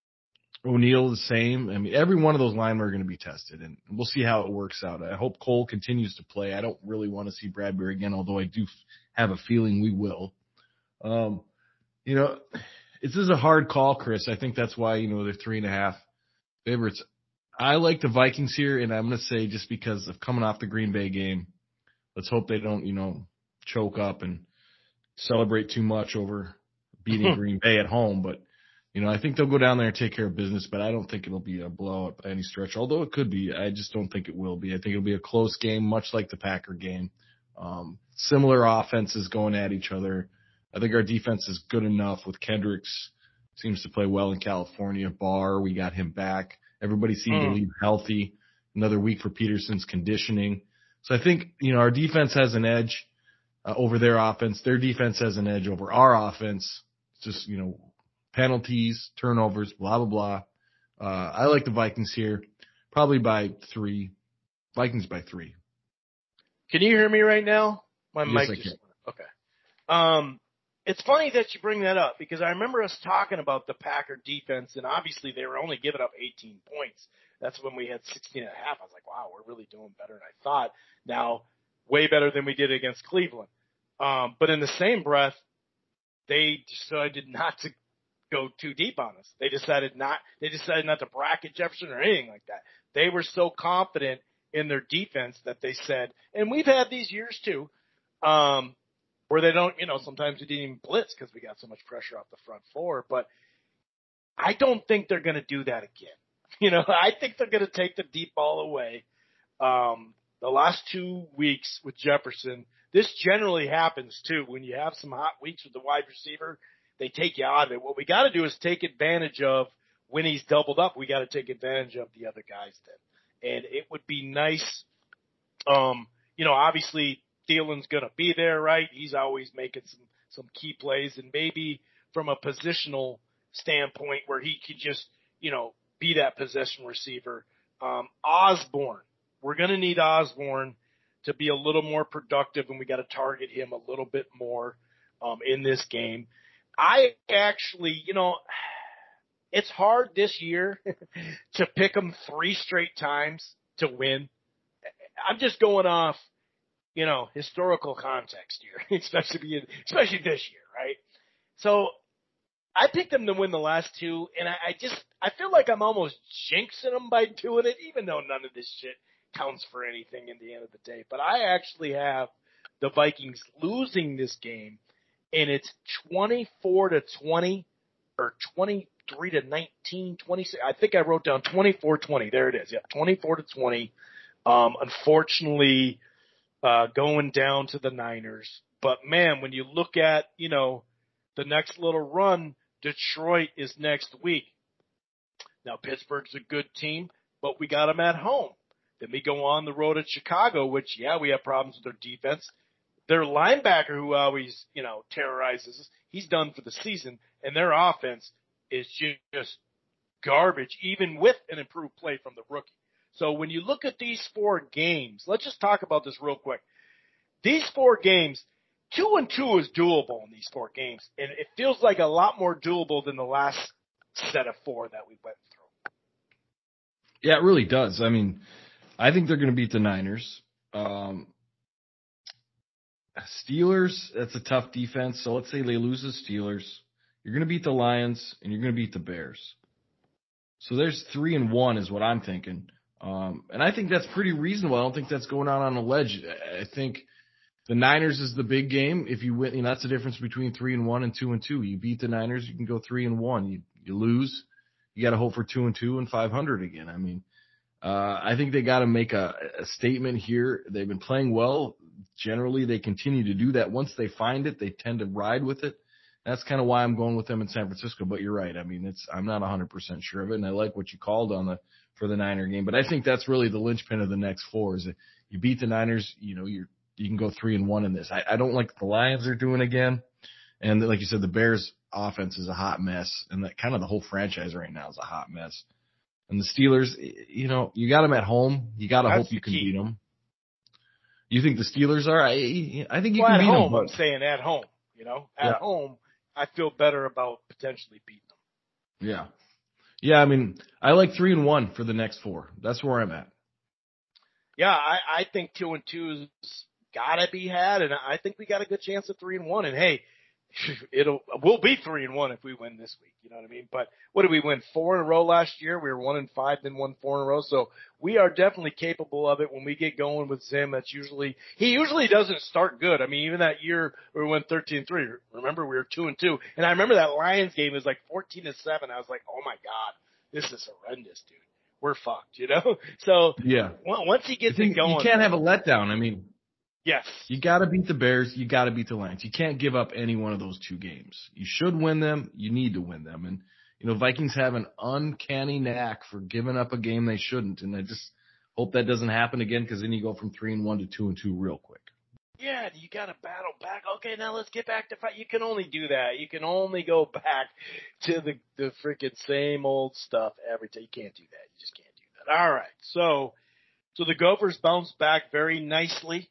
S2: O'Neal the same. I mean, every one of those linemen are going to be tested, and we'll see how it works out. I hope Cole continues to play. I don't really want to see Bradbury again, although I do have a feeling we will. Um, you know, this is a hard call, Chris. I think that's why, you know, they're three and a half favorites. I like the Vikings here, and I'm going to say just because of coming off the Green Bay game, let's hope they don't, you know, choke up and celebrate too much over beating Green Bay at home. But, you know, I think they'll go down there and take care of business, but I don't think it'll be a blowout by any stretch, although it could be. I just don't think it will be. I think it'll be a close game, much like the Packer game. Um, similar offenses going at each other. I think our defense is good enough with Kendricks. Seems to play well in California. Barr, we got him back. Everybody seemed mm. to leave healthy. Another week for Peterson's conditioning. So I think, you know, our defense has an edge uh, over their offense. Their defense has an edge over our offense. It's just, you know, penalties, turnovers, blah, blah, blah. Uh, I like the Vikings here, probably by three. Vikings by three.
S1: Can you hear me right now? My
S2: yes,
S1: mic just okay. Um, it's funny that you bring that up because I remember us talking about the Packer defense, and obviously they were only giving up eighteen points. That's when we had sixteen and a half. I was like, wow, we're really doing better than I thought. Now, way better than we did against Cleveland. Um, but in the same breath, they decided not to go too deep on us. They decided not, they decided not to bracket Jefferson or anything like that. They were so confident in their defense that they said, and we've had these years too, um, where they don't, you know, sometimes we didn't even blitz because we got so much pressure off the front four, but I don't think they're going to do that again. You know, I think they're going to take the deep ball away. Um, the last two weeks with Jefferson, this generally happens too. When you have some hot weeks with the wide receiver, they take you out of it. What we got to do is take advantage of when he's doubled up. We got to take advantage of the other guys then. And it would be nice. Um, you know, obviously Thielen's going to be there, right? He's always making some, some key plays, and maybe from a positional standpoint where he could just, you know, be that possession receiver. Um, Osborne, we're going to need Osborne to be a little more productive, and we got to target him a little bit more um, in this game. I actually, you know, it's hard this year to pick them three straight times to win. I'm just going off, you know, historical context here, especially especially this year, right? So I picked them to win the last two, and I, I just I feel like I'm almost jinxing them by doing it, even though none of this shit counts for anything in the end of the day. But I actually have the Vikings losing this game, and it's twenty-four to twenty or twenty-three to nineteen, twenty-six. I think I wrote down twenty-four twenty. There it is. Yeah, twenty-four to twenty. Um, unfortunately, uh, going down to the Niners. But man, when you look at, you know, the next little run, Detroit is next week. Now, Pittsburgh's a good team, but we got them at home. Then we go on the road at Chicago, which, yeah, we have problems with their defense. Their linebacker, who always, you know, terrorizes us, he's done for the season, and their offense is just garbage, even with an improved play from the rookie. So when you look at these four games, let's just talk about this real quick. These four games, two and two is doable in these four games, and it feels like a lot more doable than the last set of four that we went through.
S2: Yeah, it really does. I mean, I think they're going to beat the Niners. Um, Steelers, that's a tough defense. So let's say they lose the Steelers. You're going to beat the Lions, and you're going to beat the Bears. So there's three and one is what I'm thinking. Um, and I think that's pretty reasonable. I don't think that's going out on a ledge. I think the Niners is the big game. If you win, you know, that's the difference between three and one and two and two. You beat the Niners, you can go three and one. You, you lose, you got to hope for two and two and five hundred again. I mean, uh, I think they got to make a, a statement here. They've been playing well. Generally, they continue to do that. Once they find it, they tend to ride with it. That's kind of why I'm going with them in San Francisco. But you're right. I mean, it's I'm not one hundred percent sure of it, and I like what you called on the for the Niner game. But I think that's really the linchpin of the next four is that you beat the Niners, you know, you're you can go three and one in this. I, I don't like what the Lions are doing again, and like you said, the Bears' offense is a hot mess, and that kind of the whole franchise right now is a hot mess. And the Steelers, you know, you got them at home. You got to hope you can key. beat them. You think the Steelers are? I I think you
S1: well,
S2: can beat
S1: home,
S2: them.
S1: I'm saying at home. You know, at
S2: yeah.
S1: home, I feel better about potentially beating them.
S2: Yeah. Yeah, I mean, I like three and one for the next four. That's where I'm at.
S1: Yeah, I, I think two and two's gotta be had, and I think we got a good chance at three and one. And hey, it'll we'll be three and one if we win this week. You know what I mean? But what did we win? Four in a row last year. We were one and five, then won four in a row. So we are definitely capable of it when we get going with Zim. That's usually he usually doesn't start good. I mean, even that year we went thirteen and three. Remember, we were two and two, and I remember that Lions game was like fourteen to seven. I was like, oh my god, this is horrendous, dude. We're fucked, you know. So
S2: yeah,
S1: once he gets it going,
S2: you can't have a letdown. I mean.
S1: Yes.
S2: You got to beat the Bears. You got to beat the Lions. You can't give up any one of those two games. You should win them. You need to win them. And, you know, Vikings have an uncanny knack for giving up a game they shouldn't. And I just hope that doesn't happen again because then you go from three and one to two and two real quick.
S1: Yeah, you got to battle back. Okay, now let's get back to fight. You can only do that. You can only go back to the, the freaking same old stuff every time. You can't do that. You just can't do that. All right. So, so the Gophers bounced back very nicely.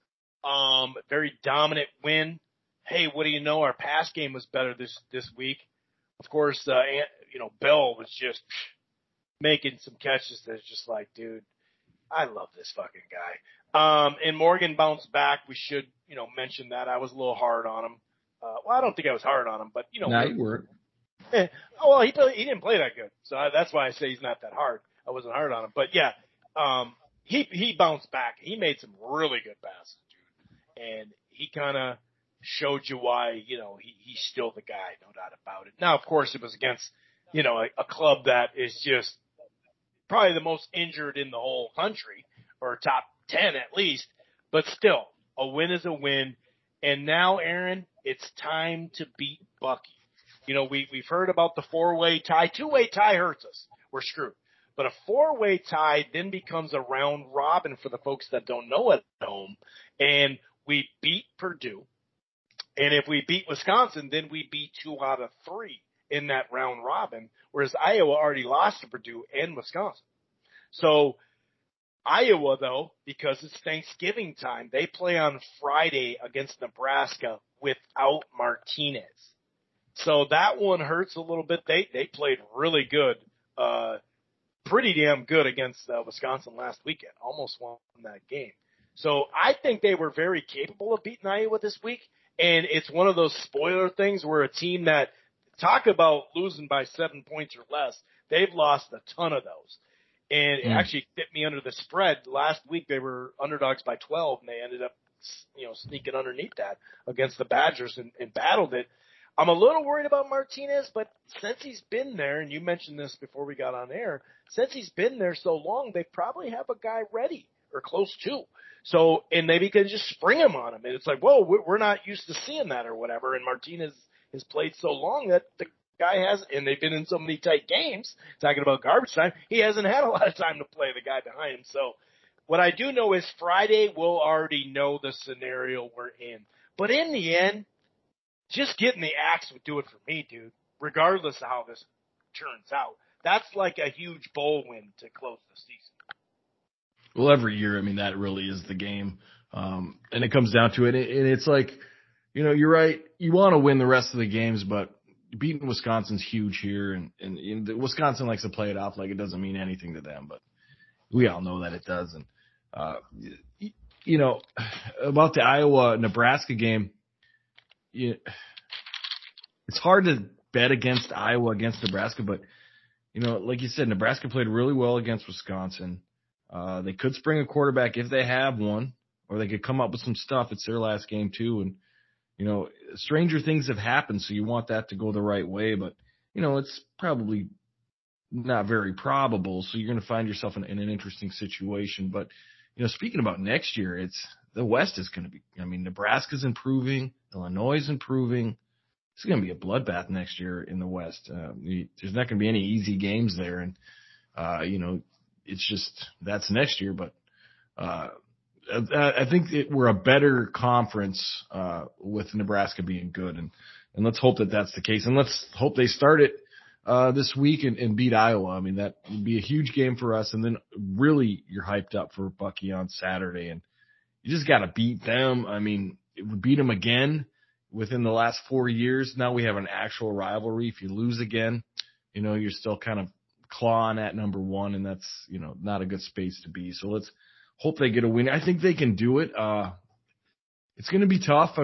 S1: Um, very dominant win. Hey, what do you know? Our pass game was better this, this week. Of course, uh, you know, Bell was just making some catches that's just like, dude, I love this fucking guy. Um, and Morgan bounced back. We should, you know, mention that. I was a little hard on him. Uh, well, I don't think I was hard on him, but you know.
S2: No, you weren't.
S1: Eh, oh, well, he, he didn't play that good. So I, that's why I say he's not that hard. I wasn't hard on him, but yeah, um, he, he bounced back. He made some really good passes. And he kind of showed you why, you know, he, he's still the guy, no doubt about it. Now, of course, it was against, you know, a, a club that is just probably the most injured in the whole country, or top ten at least. But still, a win is a win. And now, Aaron, it's time to beat Bucky. You know, we, we've heard about the four-way tie. Two-way tie hurts us. We're screwed. But a four-way tie then becomes a round robin for the folks that don't know at home. And we beat Purdue, and if we beat Wisconsin, then we beat two out of three in that round robin, whereas Iowa already lost to Purdue and Wisconsin. So Iowa, though, because it's Thanksgiving time, they play on Friday against Nebraska without Martinez. So that one hurts a little bit. They they played really good, uh, pretty damn good against uh, Wisconsin last weekend, almost won that game. So I think they were very capable of beating Iowa this week, and it's one of those spoiler things where a team that talk about losing by seven points or less, they've lost a ton of those. And it mm. actually fit me under the spread. Last week they were underdogs by twelve, and they ended up, you know, sneaking underneath that against the Badgers and, and battled it. I'm a little worried about Martinez, but since he's been there, and you mentioned this before we got on air, since he's been there so long, they probably have a guy ready or close to. So, and maybe can just spring him on him. And it's like, whoa, we're not used to seeing that or whatever. And Martinez has played so long that the guy has, and they've been in so many tight games, talking about garbage time, he hasn't had a lot of time to play the guy behind him. So what I do know is Friday we'll already know the scenario we're in. But in the end, just getting the axe would do it for me, dude, regardless of how this turns out. That's like a huge bowl win to close the season.
S2: Well, every year, I mean, that really is the game. Um, and it comes down to it. And it's like, you know, you're right. You want to win the rest of the games, but beating Wisconsin's huge here. And, and, and Wisconsin likes to play it off like it doesn't mean anything to them, but we all know that it does. And, uh, you know, about the Iowa-Nebraska game, you, it's hard to bet against Iowa against Nebraska, but, you know, like you said, Nebraska played really well against Wisconsin. Uh, they could spring a quarterback if they have one, or they could come up with some stuff. It's their last game too. And, you know, stranger things have happened. So you want that to go the right way, but you know, it's probably not very probable. So you're going to find yourself in, in an interesting situation. But, you know, speaking about next year, it's the West is going to be, I mean, Nebraska's improving. Illinois is improving. It's going to be a bloodbath next year in the West. Uh, there's not going to be any easy games there. And, uh, you know, it's just that's next year, but uh, I, I think it, we're a better conference uh, with Nebraska being good, and and let's hope that that's the case, and let's hope they start it uh, this week and, and beat Iowa. I mean, that would be a huge game for us, and then really you're hyped up for Bucky on Saturday, and you just got to beat them. I mean, we beat them again within the last four years. Now we have an actual rivalry. If you lose again, you know, you're still kind of clawing at number one, and that's, you know, not a good space to be. So let's hope they get a win. I think they can do it. Uh, it's going to be tough. I mean,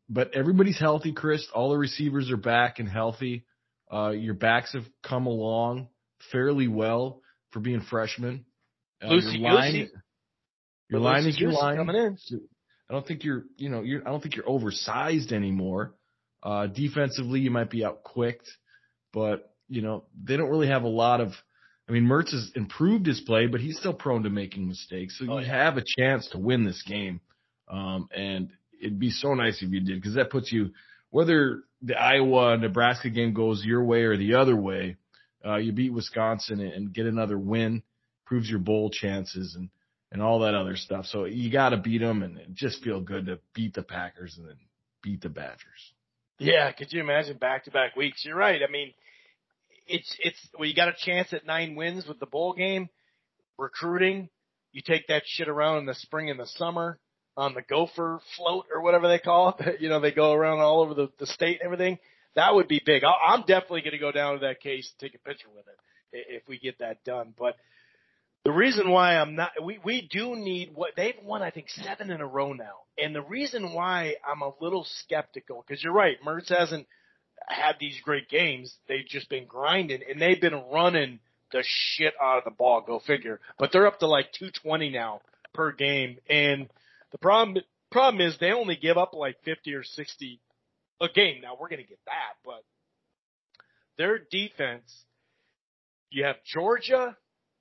S2: but everybody's healthy, Chris. All the receivers are back and healthy. Uh, your backs have come along fairly well for being freshmen. Uh,
S1: Lucy
S2: your line,
S1: Goosey.
S2: your line
S1: Lucy
S2: is your
S1: Goosey
S2: line.
S1: coming in.
S2: I don't think you're, you know, you're, I don't think you're oversized anymore. Uh, defensively, you might be outquicked, but you know they don't really have a lot of. I mean, Mertz has improved his play, but he's still prone to making mistakes. So
S1: Oh,
S2: you
S1: yeah.
S2: have a chance to win this game, um, and it'd be so nice if you did, because that puts you, whether the Iowa Nebraska game goes your way or the other way, uh, you beat Wisconsin and, and get another win, proves your bowl chances and and all that other stuff. So you got to beat them, and it just feel good to beat the Packers and then beat the Badgers.
S1: Yeah, could you imagine back-to-back weeks? You're right. I mean, it's it's well, you got a chance at nine wins with the bowl game, recruiting. You take that shit around in the spring and the summer on the Gopher float or whatever they call it. You know, they go around all over the, the state and everything. That would be big. I'll, I'm definitely going to go down to that case and take a picture with it if we get that done. But the reason why I'm not, we, we do need what they've won, I think, seven in a row now. And the reason why I'm a little skeptical, because you're right, Mertz hasn't had these great games. They've just been grinding, and they've been running the shit out of the ball. Go figure. But they're up to like two twenty now per game. And the problem, problem is they only give up like fifty or sixty a game. Now we're going to get that, but their defense, you have Georgia,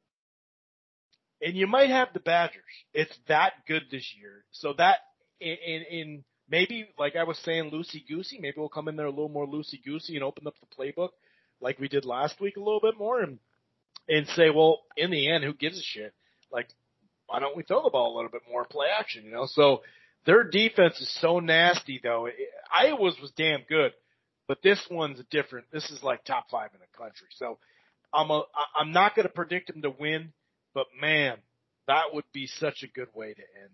S1: and you might have the Badgers. It's that good this year. So that in, in, in maybe, like I was saying, loosey-goosey, maybe we'll come in there a little more loosey-goosey and open up the playbook like we did last week a little bit more and and say, well, in the end, who gives a shit? Like, why don't we throw the ball a little bit more, play action, you know? So their defense is so nasty, though. It, Iowa's was damn good, but this one's different. This is like top five in the country. So I'm a, I'm not going to predict them to win, but man, that would be such a good way to end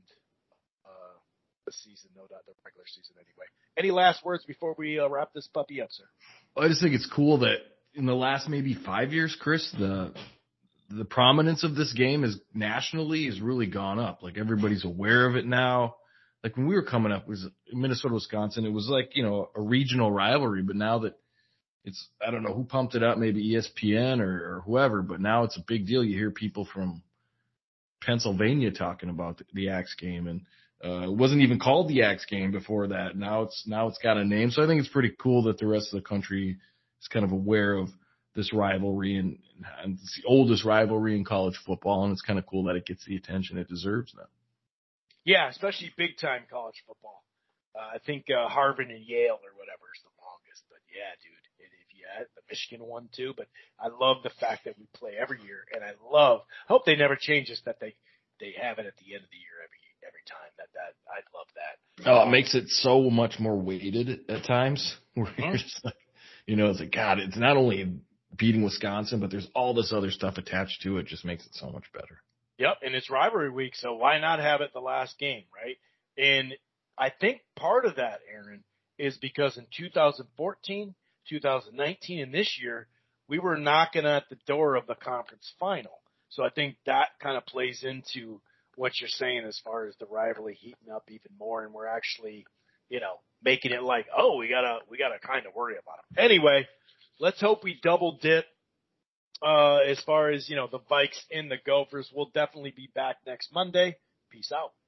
S1: uh, the season, no doubt, the regular season anyway. Any last words before we uh, wrap this puppy up, sir?
S2: I just think it's cool that in the last maybe five years, Chris, the the prominence of this game is nationally has really gone up. Like everybody's aware of it now. Like when we were coming up, it was Minnesota, Wisconsin. It was like, you know, a regional rivalry, but now that it's, I don't know who pumped it up, maybe E S P N or, or whoever, but now it's a big deal. You hear people from Pennsylvania talking about the, the Axe game, and uh, it wasn't even called the Axe game before that. Now it's now it's got a name. So I think it's pretty cool that the rest of the country is kind of aware of this rivalry, and, and it's the oldest rivalry in college football, and it's kind of cool that it gets the attention it deserves now.
S1: Yeah, especially big time college football. Uh, I think uh, Harvard and Yale or whatever is the longest, but yeah, dude, it, if you had the Michigan one too. But I love the fact that we play every year, and I love. Hope they never change this. That they they have it at the end of the year every every time. That that I love that.
S2: Oh,
S1: um,
S2: it makes it so much more weighted at times. Where
S1: mm-hmm.
S2: you're just like, you know, it's like, God, it's not only beating Wisconsin, but there's all this other stuff attached to it. Just makes it so much better.
S1: Yep, and it's rivalry week, so why not have it the last game, right? And I think part of that, Aaron, is because in two thousand fourteen, two thousand nineteen, and this year, we were knocking at the door of the conference final. So I think that kind of plays into what you're saying as far as the rivalry heating up even more, and we're actually, you know, making it like, oh, we gotta we gotta kind of worry about them. Anyway, let's hope we double dip. Uh, as far as, you know, the Vikes and the Gophers, we'll definitely be back next Monday. Peace out.